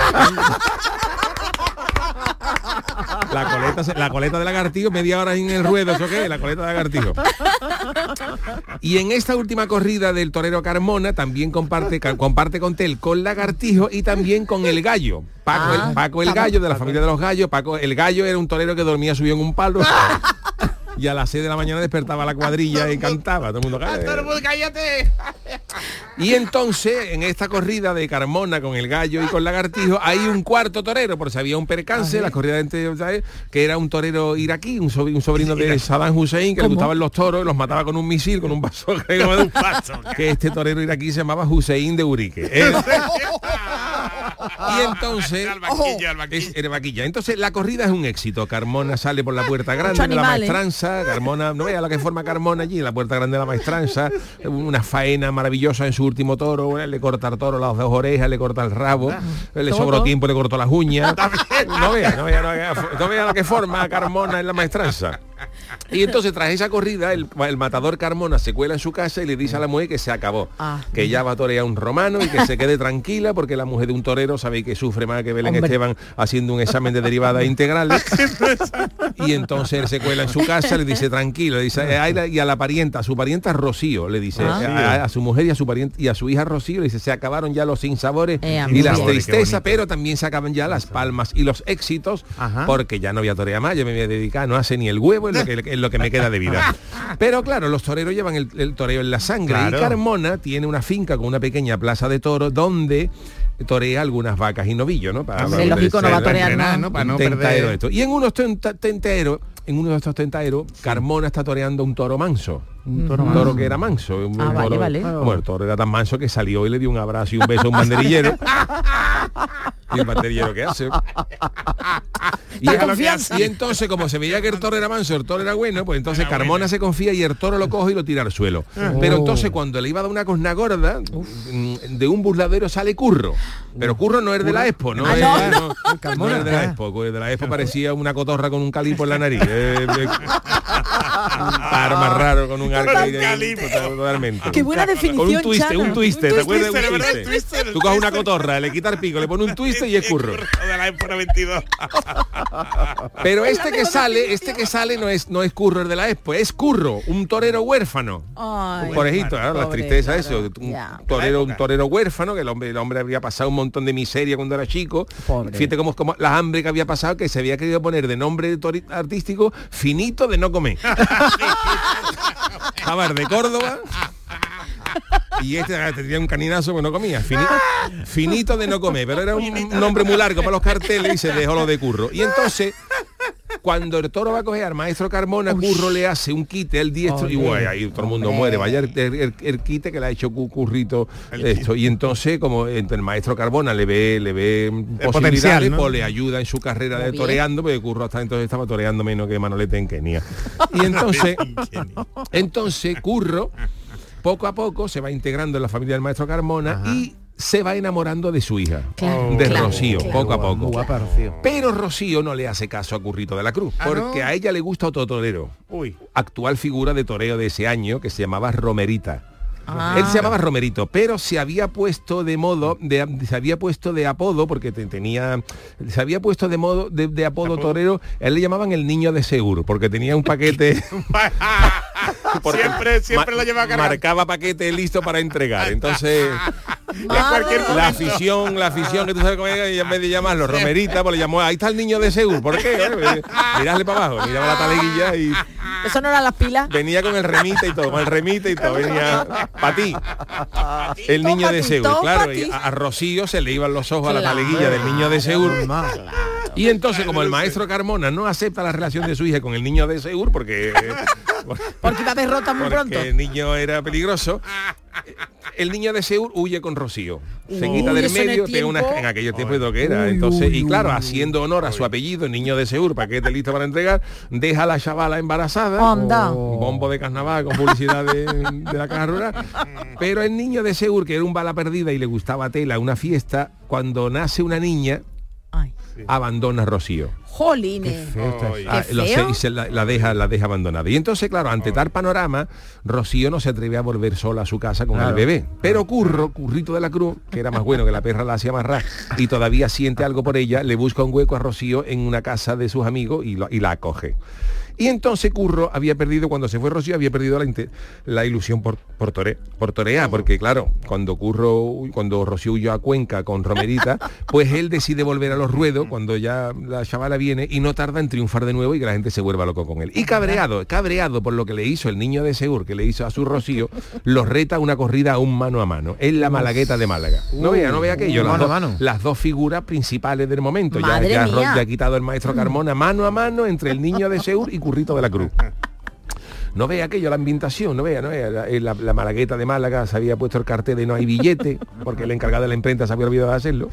La coleta, la coleta de lagartijo, media hora en el ruedo, ¿eso qué? La coleta de lagartijo. Y en esta última corrida del torero Carmona también comparte, comparte con Tel con lagartijo y también con el gallo. Paco, ah, el, Paco el gallo, de la familia de los gallos. Paco el gallo era un torero que dormía subido en un palo. Y a las seis de la mañana despertaba la cuadrilla y cantaba. Todo el mundo, cállate. Y entonces, en esta corrida de Carmona con el gallo y con lagartijo, hay un cuarto torero, por si había un percance, la corrida de entre, ¿sabes? Que era un torero iraquí, un sobrino, un sobrino de Saddam Hussein, que ¿cómo? Le gustaban los toros y los mataba con un misil, con un vaso de un vaso. Que este torero iraquí se llamaba Hussein de Urique. Él, y entonces el vaquilla, el vaquilla. Es, el vaquilla. Entonces la corrida es un éxito. Carmona sale por la puerta grande de la maestranza. Carmona, no vea la que forma Carmona allí, la puerta grande de la maestranza, una faena maravillosa en su último toro. Bueno, le corta el toro las dos orejas, le corta el rabo, le sobró tiempo, le cortó las uñas. No vea, no vea, no vea, no vea la que forma Carmona en la maestranza. Y entonces tras esa corrida el, el matador Carmona se cuela en su casa y le dice a la mujer que se acabó, ah, que ya va a torear un romano y que se quede tranquila porque la mujer de un torero sabéis que sufre más que Belén Hombre. Esteban haciendo un examen de derivadas integrales. Y entonces él se cuela en su casa, le dice tranquilo, le dice a, y a la parienta, a su parienta Rocío, le dice ah, a, a, a su mujer y a su pariente y a su hija Rocío, le dice se acabaron ya los sinsabores eh, y las tristezas, pero también se acaban ya las palmas y los éxitos. Ajá. Porque ya no voy a torear más, yo me voy a dedicar, no hace ni el huevo en lo que, en lo que me queda de vida. Pero claro, los toreros llevan el, el toreo en la sangre. Claro. Y Carmona tiene una finca con una pequeña plaza de toros donde torea algunas vacas y novillos, ¿no? Para, para lógico, no va a torear nada, ¿no? Para no perder esto. Y en unos tenteros, en uno de estos tentaderos, sí. Carmona está toreando un toro manso. Un toro, un toro que era manso. Un, ah, un vale, toro, vale. Bueno, el toro era tan manso que salió y le dio un abrazo y un beso a un banderillero. Y el banderillero, ¿qué hace? Y, y entonces, como se veía que el toro era manso, el toro era bueno, pues entonces era Carmona bueno. Se confía y el toro lo coge y lo tira al suelo. Oh. Pero entonces cuando le iba a dar una cosna gorda, Uf. de un burladero sale Curro. Pero Curro no es de la Expo, ¿no? Ah, no, es, no, no, no es de la Expo. De la Expo parecía una cotorra con un calipo en la nariz. Eh, eh, un más raro con un arco totalmente. Qué buena definición. Con un twist, Chano. un twist, ¿te acuerdas de un twist? Tú coges una cotorra, le quitas el pico, le pones un twist y es Curro. De la Expo veintidós. Pero este que sale, este que sale no es no es Curro el de la Expo, es Curro, un torero huérfano. Ay, un conejito, ¿no? La tristeza claro, eso, un ya. torero, un torero huérfano, que el hombre, el hombre había pasado un montón de miseria cuando era chico. Pobre. Fíjate cómo, cómo la hambre que había pasado, que se había querido poner de nombre artístico Finito de no comer. A ver, de Córdoba. Y este tenía un caninazo que no comía. Finito, finito de no comer, pero era un nombre muy largo para los carteles y se dejó lo de Curro. Y entonces, cuando el toro va a coger al maestro Carmona, Curro le hace un quite al diestro. Oh, y bueno, ahí todo el mundo hombre. muere. Vaya el, el, el quite que le ha hecho Currito esto. Y entonces, como el maestro Carmona le ve, le ve posibilidades, ¿no? Pues le ayuda en su carrera de toreando, porque Curro hasta entonces estaba toreando menos que Manolete en Kenia. Y entonces, entonces Curro poco a poco se va integrando en la familia del maestro Carmona. Ajá. Y se va enamorando de su hija, claro, de claro, Rocío, claro, poco a poco. Guapa, Rocío. Pero Rocío no le hace caso a Currito de la Cruz, ¿ah, porque no? A ella le gusta otro torero, Uy. actual figura de toreo de ese año, que se llamaba Romerita. Ah. Él se llamaba Romerito, pero se había puesto de modo, de, se había puesto de apodo, porque te, tenía, se había puesto de modo de, de apodo, ¿apodo? torero, él le llamaban el niño de Seur, porque tenía un paquete. siempre, siempre ma lo llevaba cargado. Marcaba paquete listo para entregar. Entonces, la, la afición, la afición que tú sabes cómo es, en vez de llamarlo Romerita, pues le llamó, ahí está el niño de Seur. ¿Por qué? Mirarle para abajo, miraba la taleguilla y. Eso no eran las pilas. Venía con el remite y todo, con el remite y todo, venía para ti. El niño de Seur, claro, y a, a Rocío se le iban los ojos claro. a la taleguilla del niño de Seur. Claro. Y entonces, como el maestro Carmona no acepta la relación de su hija con el niño de Seur, porque porque iba a haber rota muy pronto, el niño era peligroso, el niño de Seur huye con Rocío, se uy, quita del medio, tiene una, en aquellos tiempos de lo que era. Uy, entonces, uy, y claro, uy, haciendo honor a su apellido, el niño de Seur, paquete listo para entregar, deja a la chavala embarazada, Anda. un bombo de carnaval con publicidad de, de la caja rural. Pero el niño de Seur, que era un bala perdida y le gustaba tela, una fiesta, cuando nace una niña, abandona a Rocío. Jolines. Ah, lo sé, y se la, la deja la deja abandonada. Y entonces, claro, ante tal panorama, Rocío no se atreve a volver sola a su casa con Claro. el bebé. Pero Curro, Currito de la Cruz, que era más bueno que la perra la hacía amarrar y todavía siente algo por ella, le busca un hueco a Rocío en una casa de sus amigos y, lo- y la acoge. Y entonces Curro había perdido, cuando se fue Rocío, había perdido la, inte- la ilusión por, por, tore, por torear, porque claro, cuando Curro, cuando Rocío huyó a Cuenca con Romerita, pues él decide volver a los ruedos cuando ya la chavala viene y no tarda en triunfar de nuevo y que la gente se vuelva loco con él. Y cabreado, cabreado por lo que le hizo el niño de Segur, que le hizo a su Rocío, los reta a una corrida a un mano a mano, en la Malagueta de Málaga. No vea, no vea aquello, las, Mano a dos, mano. las dos figuras principales del momento. Ya, Madre ya, mía. Ro- ya ha quitado el maestro Carmona mano a mano entre el niño de Segur y Currito de la Cruz. No vea aquello, la ambientación, no vea, no vea. La, la, la Malagueta de Málaga se había puesto el cartel de no hay billete, porque el encargado de la imprenta se había olvidado de hacerlo.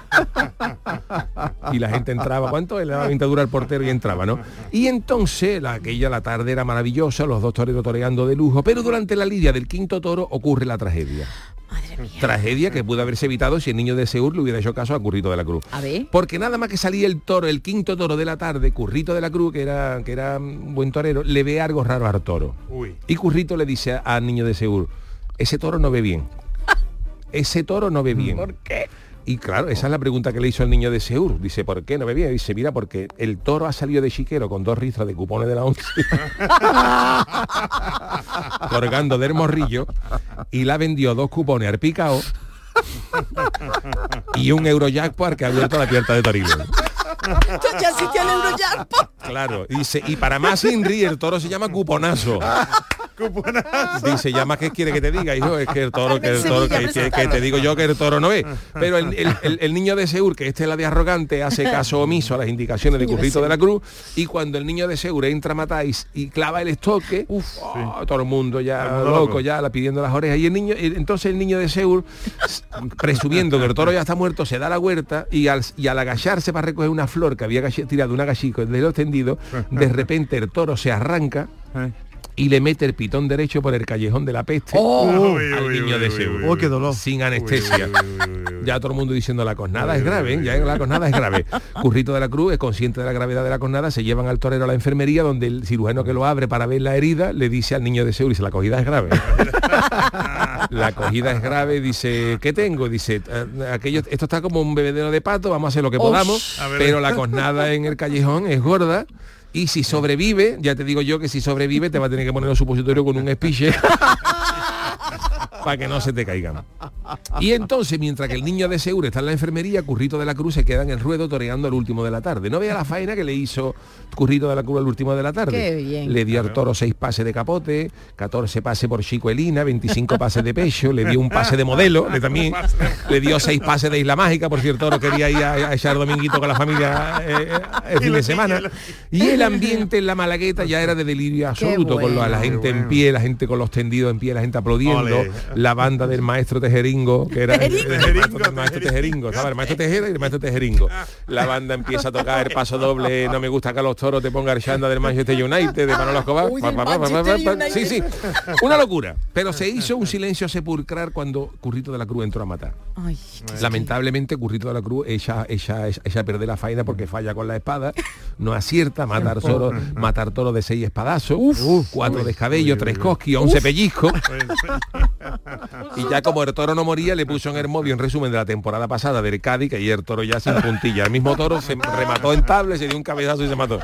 Y la gente entraba, ¿cuánto? Le daba pintadura al portero y entraba, ¿no? Y entonces, la, aquella, la tarde era maravillosa, los dos toreros toreando de lujo, pero durante la lidia del quinto toro ocurre la tragedia. Tragedia que pudo haberse evitado si el niño de Segur le hubiera hecho caso a Currito de la Cruz. A ver. Porque nada más que salía el toro, el quinto toro de la tarde, Currito de la Cruz, que era, que era un buen torero, le ve algo raro al toro. Uy. Y Currito le dice a- al niño de Segur, ese toro no ve bien. Ese toro no ve bien. ¿Por qué? Y claro, esa es la pregunta que le hizo el niño de Segur. Dice, ¿por qué no ve bien? Dice, mira, porque el toro ha salido de chiquero con dos ristras de cupones de la once, colgando del morrillo, y la vendió dos cupones al picao y un Eurojackpot que ha abierto la puerta de Torino. Ya existía el Eurojackpot. Claro, dice, y para más Inri, el toro se llama cuponazo. Dice, ya más que quiere que te diga, hijo, es que el toro, que el toro, que, que- que te digo yo que el toro no es. Pero el, el- el- el niño de Segur, que este es la de arrogante, hace caso omiso a las indicaciones de Currito de la Cruz, y cuando el niño de Segur entra a matar y, y clava el estoque, oh, todo el mundo ya Todo el mundo loco, loco. ya la pidiendo las orejas. Y el niño, el- entonces el niño de Segur, presumiendo que el toro ya está muerto, se da la huerta y al, y al agacharse para recoger una flor que había gachi- tirado una gachico de los tendidos, de repente el toro se arranca y le mete el pitón derecho por el callejón de la peste Oh. al niño de Segur. Oh, qué dolor. Sin anestesia. Ya todo el mundo diciendo la cosnada es grave, ¿eh? Ya la cosnada es grave. Currito de la Cruz es consciente de la gravedad de la cosnada, se llevan al torero a la enfermería donde el cirujano que lo abre para ver la herida le dice al niño de Segur, dice, la cogida es grave. La cogida es grave, dice, ¿qué tengo? Dice, "Eh, aquello, esto está como un bebedero de pato, vamos a hacer lo que Osh. podamos, A ver. pero la cosnada en el callejón es gorda. Y si sobrevive, ya te digo yo que si sobrevive te va a tener que poner un supositorio con un espiche para que no se te caigan. Y entonces, mientras que el niño de Segur está en la enfermería, Currito de la Cruz se queda en el ruedo toreando al último de la tarde. No vea la faena que le hizo Currito de la Cruz al último de la tarde. Qué bien. Le dio al toro seis pases de capote, catorce pases por Chico Elina, veinticinco pases de pecho, le dio un pase de modelo, le también le dio seis pases de Isla Mágica, por si el toro quería ir a, a echar dominguito con la familia eh, eh, el fin de semana. Y el ambiente en la Malagueta ya era de delirio absoluto, con la, la gente en pie, la gente con los tendidos en pie, la gente aplaudiendo, Ole. la banda del maestro Tejeringo, que era el, el- el Tejeringo, maestro, el maestro Tejeringo, estaba el maestro Tejera y el maestro Tejeringo. La banda empieza a tocar el paso doble, no me gusta que a los toros te ponga el chanda del Manchester United, de Manolo Escobar. Uy, Pa, del pa, pa, pa, pa, Manchester pa. United. Sí, sí, una locura. Pero se hizo un silencio sepulcral cuando Currito de la Cruz entró a matar. Ay, Lamentablemente Currito de la Cruz echa, echa, echa a perder la faena porque falla con la espada, no acierta, matar toro, matar toro de seis espadazos, cuatro descabellos, tres cosquillos, once pellizcos. Y ya como el toro no moría, le puso en el móvil un resumen de la temporada pasada del Cádiz, que ayer el toro ya sin puntilla. El mismo toro se remató en tabla, se dio un cabezazo y se mató.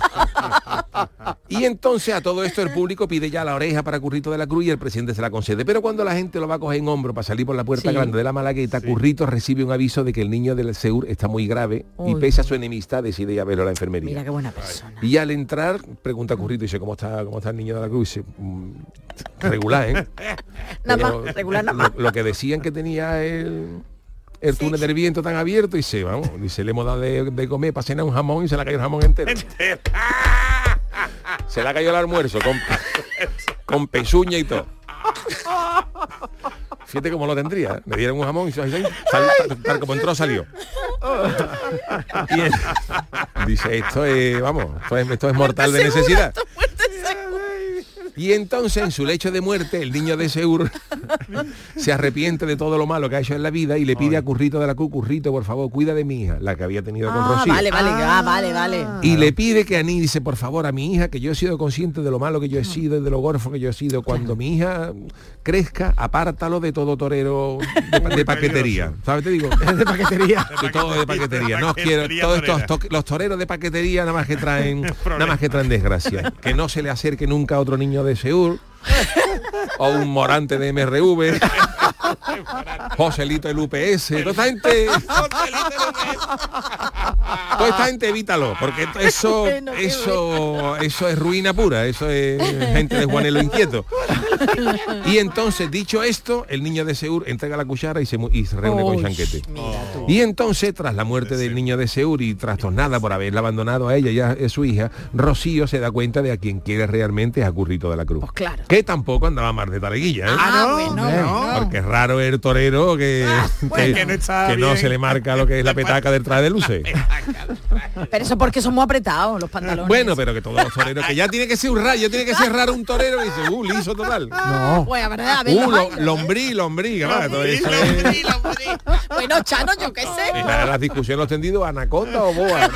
Y entonces a todo esto el público pide ya la oreja para Currito de la Cruz y el presidente se la concede. Pero cuando la gente lo va a coger en hombro para salir por la puerta Sí. grande de la Malagueta, Currito recibe un aviso de que el niño del Segur está muy grave y Uy. pese a su enemistad decide ir a verlo a la enfermería. mira qué buena persona. Y al entrar, pregunta a Currito y dice, ¿cómo está, cómo está el niño de la Cruz? Y dice, "Mm, regular, ¿eh? Nada Pero más, regular nada más. Lo, lo que decían que tenía el, el túnel del viento tan abierto, y dice, vamos, dice, le hemos dado de, de comer para cenar un jamón y se le ha caído el jamón entero. Se le ha caído el almuerzo con, con pezuña y todo. Fíjate cómo lo tendría. Me dieron un jamón y sal, tal, tal como entró salió. Y él dice, esto es, vamos, esto es, esto es mortal de necesidad. Y entonces, en su lecho de muerte, el niño de Seur se arrepiente de todo lo malo que ha hecho en la vida y le pide a Currito de la Cruz, Currito, por favor, cuida de mi hija, la que había tenido con Ah, Rocío. vale, vale, ah, vale, vale. Y le pide que analice, por favor, a mi hija, que yo he sido consciente de lo malo que yo he sido y de lo gorfo que yo he sido. Cuando mi hija crezca, apártalo de todo torero de, pa- de paquetería. ¿Sabes? Te digo, de paquetería. De todo de paquetería. No quiero todos estos to- los toreros de paquetería nada más que traen nada más que traen desgracia. Que no se le acerque nunca a otro niño de Seur o un Morante de M R V. Joselito del U P S. Toda esta gente toda esta gente evítalo, porque eso eso eso es ruina pura, eso es gente de Juanelo inquieto. Y entonces, dicho esto, el niño de Seur entrega la cuchara y se, mu- y se reúne con Chanquete. Y entonces, tras la muerte del niño de Seur y trastornada por haberla abandonado a ella y a, a su hija, Rocío se da cuenta de a quien quiere realmente es a Currito de la Cruz. Claro. Que tampoco andaba más de taleguilla, ¿eh? Ah, no, bueno, no. Porque es raro el torero que, bueno. que, Que no está que no bien. se le marca lo que es la petaca del traje de luces. Pero eso porque son muy apretados los pantalones. Bueno, pero que todos los toreros, que ya tiene que ser un rayo, tiene que ser raro un torero y dice, uh, liso total. No. Pues, a ver, a ver, Uh, los lo- bailes. lombrí, lombrí, que va, todo eso es- Bueno, Chano, yo qué sé. Era las discusiones los tendidos, anaconda o boa.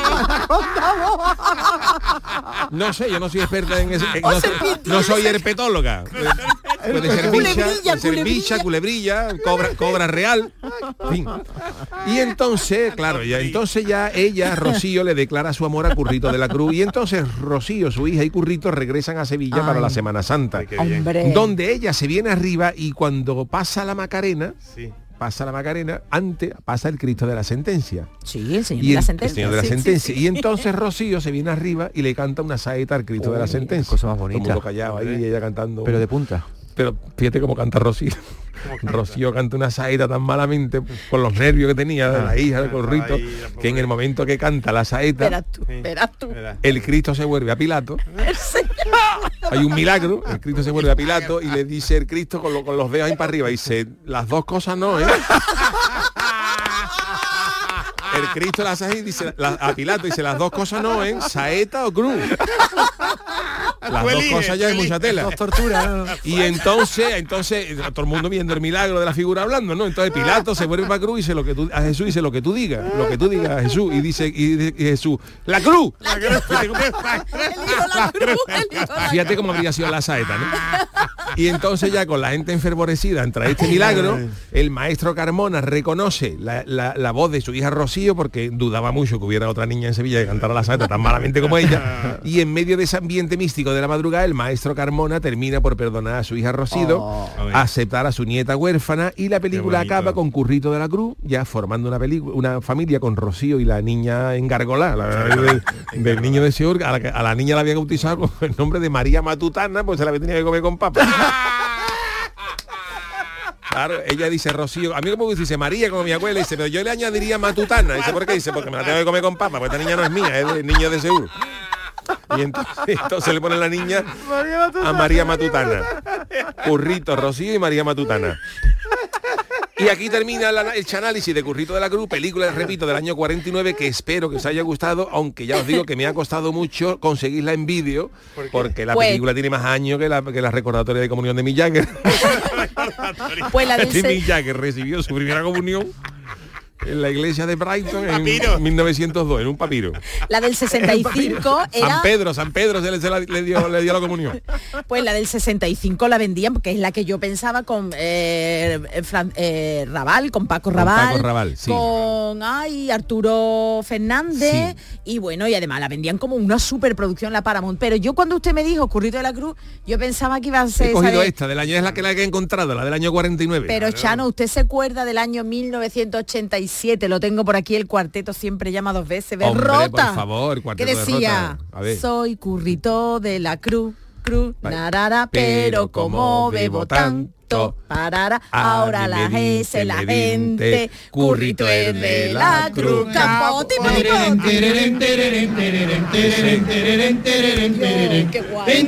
No sé, yo no soy experta en eso. No, no soy herpetóloga. Puede ser bicha, Culebrilla, puede ser culebrilla. bicha, culebrilla, cobra, cobra real. En fin. Y entonces, claro, ya entonces ya ella, Rocío, le declara su amor a Currito de la Cruz. Y entonces Rocío, su hija y Currito regresan a Sevilla Ay. para la Semana Santa. Hombre. Donde ella se viene arriba y cuando pasa la Macarena, pasa la Macarena, antes pasa el Cristo de la Sentencia. Sí, el señor Y de la el, sentencia. el señor de la Sí, sí, sentencia. sí. Y entonces Rocío se viene arriba y le canta una saeta al Cristo de la sentencia. cosa más Todo el bonita. mundo callado ahí y ella cantando. Pero de punta. Pero fíjate cómo canta Rocío. Rocío canta una saeta tan malamente con los nervios que tenía de la hija de Corrito, que en el momento que canta la saeta, Verás tú, verás tú. el Cristo se vuelve a Pilato. El señor. Hay un milagro, el Cristo se vuelve a Pilato y le dice el Cristo con, lo- con los dedos ahí para arriba, y dice, las dos cosas no, ¿eh? El Cristo las hace y dice la- a Pilato dice, las dos cosas no, ¿eh? Saeta o cruz. Las dos cosas ya es mucha tela. Dos torturas. Y entonces, entonces, todo el mundo viendo el milagro de la figura hablando, ¿no? Entonces Pilato se vuelve para cruz y dice lo que tú, a Jesús dice lo que tú digas, lo que tú digas a Jesús, y dice, y dice Jesús, la cruz. Fíjate cómo habría sido la saeta, ¿no? Y entonces ya con la gente enfervorecida entre este milagro, el maestro Carmona reconoce la, la- la voz de su hija Rocío, porque dudaba mucho que hubiera otra niña en Sevilla que cantara la saeta tan malamente como ella, y en medio de ese ambiente místico de la madrugada, el maestro Carmona termina por perdonar a su hija Rocío, Oh. aceptar a su nieta huérfana, y la película bonito. acaba con Currito de la Cruz ya formando una película, una familia con Rocío y la niña engargolada, la, del, del niño de Seur. A la, a la niña la había bautizado con el nombre de María Matutana, pues se la tenía que comer con papa. Claro, ella dice Rocío, a mí como dice María como mi abuela, dice, pero yo le añadiría Matutana. Dice, ¿por qué? Dice, porque me la tengo que comer con papa, porque esta niña no es mía, es del niño de Seur. Y entonces, entonces le pone la niña a María Matutana. Currito, Rocío y María Matutana. Y aquí termina la- el análisis de Currito de la Cruz, película, repito, del año cuarenta y nueve, que espero que os haya gustado, aunque ya os digo que me ha costado mucho conseguirla en vídeo, porque la Pues- película tiene más años que la, que la recordatoria de comunión de Mick Jagger. Pues la del Este se- Mick Jagger recibió su primera comunión en la iglesia de Brighton en papiro. mil novecientos dos, en un papiro. La del sesenta y cinco era... San Pedro, San Pedro se le, se la- le dio, le dio la comunión. Pues la del sesenta y cinco la vendían, porque es la que yo pensaba con eh, eh, Fran- eh, Raval, con Paco Con Raval, Paco Raval, sí. con ay, Arturo Fernández, y bueno, y además la vendían como una superproducción la Paramount. Pero yo cuando usted me dijo Currito de la Cruz, yo pensaba que iba a ser He cogido ¿sabe? esta, del año es la que la que he encontrado, la del año cuarenta y nueve. Pero Chano, ¿usted se acuerda del año mil novecientos ochenta y siete? Lo tengo por aquí, el cuarteto siempre llama dos veces, Hombre, Berrota. por favor, que cuarteto de decía, Rota. A ver. soy Currito de la Cruz, Cruz, Vale. narara, pero como bebo tanto, parara, ahora la G es la gente, Currito es de la Cruz, campo, tipo, tipo. Qué guay.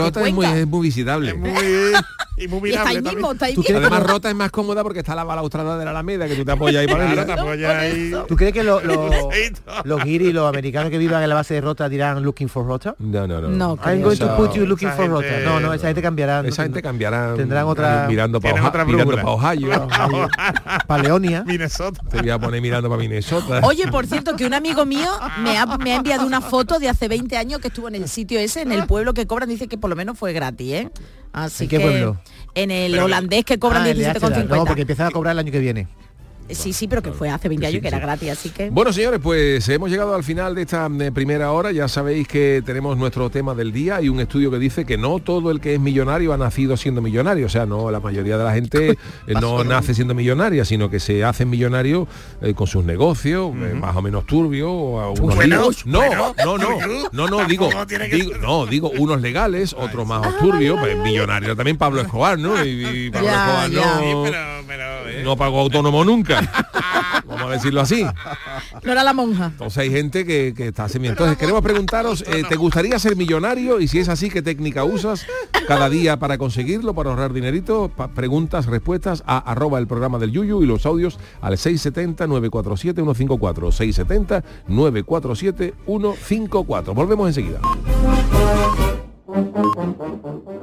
Rota es muy, es muy visitable. Es muy, y muy Y está ahí mirable mismo, está ahí Tú mismo. además Rota es más cómoda porque está la balaustrada de la Alameda, que tú te apoyas ahí para Claro, ella. te apoyas ahí. ¿Tú crees que lo- lo- los guiris, los americanos que vivan en la base de Rota dirán looking for Rota? No, no, no. No, I'm creo. going to put you looking Esa for gente- Rota. No, no, esa gente cambiará. Esa gente cambiará Tendrán otra- mirando para tienen otra mirando brújula. para Ohio. Para Leonia. Minnesota. Te voy voy a poner mirando para Minnesota. Oye, por cierto, que un amigo mío me ha, me ha enviado una foto de hace veinte años que estuvo en el sitio ese, en el pueblo que cobran, dice que por lo menos fue gratis, ¿eh? Así ¿En qué que, pueblo? En el Pero, holandés que cobran ah, diecisiete con cincuenta. No, porque empiezan a cobrar el año que viene. Sí, sí, pero que fue hace veinte sí, años que sí. era gratis, así que... Bueno, señores, pues hemos llegado al final de esta eh, primera hora. Ya sabéis que tenemos nuestro tema del día y un estudio que dice que no todo el que es millonario ha nacido siendo millonario. O sea, no, la mayoría de la gente eh, no nace siendo millonaria, sino que se hacen millonarios eh, con sus negocios, uh-huh. eh, más o menos turbios. O unos bueno, no, bueno, no, no, no, no, digo, digo, no, digo unos legales, otros más ah, turbios, vale, vale, pues, millonarios también Pablo Escobar, ¿no? Y, y Pablo ya, Escobar ya. no, Sí, pero, pero, eh. no pagó autónomo nunca. Vamos a decirlo así. No era la monja. Entonces hay gente que, que está haciendo. Entonces queremos preguntaros, eh, ¿te gustaría ser millonario? Y si es así, ¿qué técnica usas cada día para conseguirlo, para ahorrar dinerito? Pa- preguntas, respuestas a arroba el programa del Yuyu y los audios al seis siete cero, nueve cuatro siete, uno cinco cuatro. seis siete cero, nueve cuatro siete, uno cinco cuatro. Volvemos enseguida.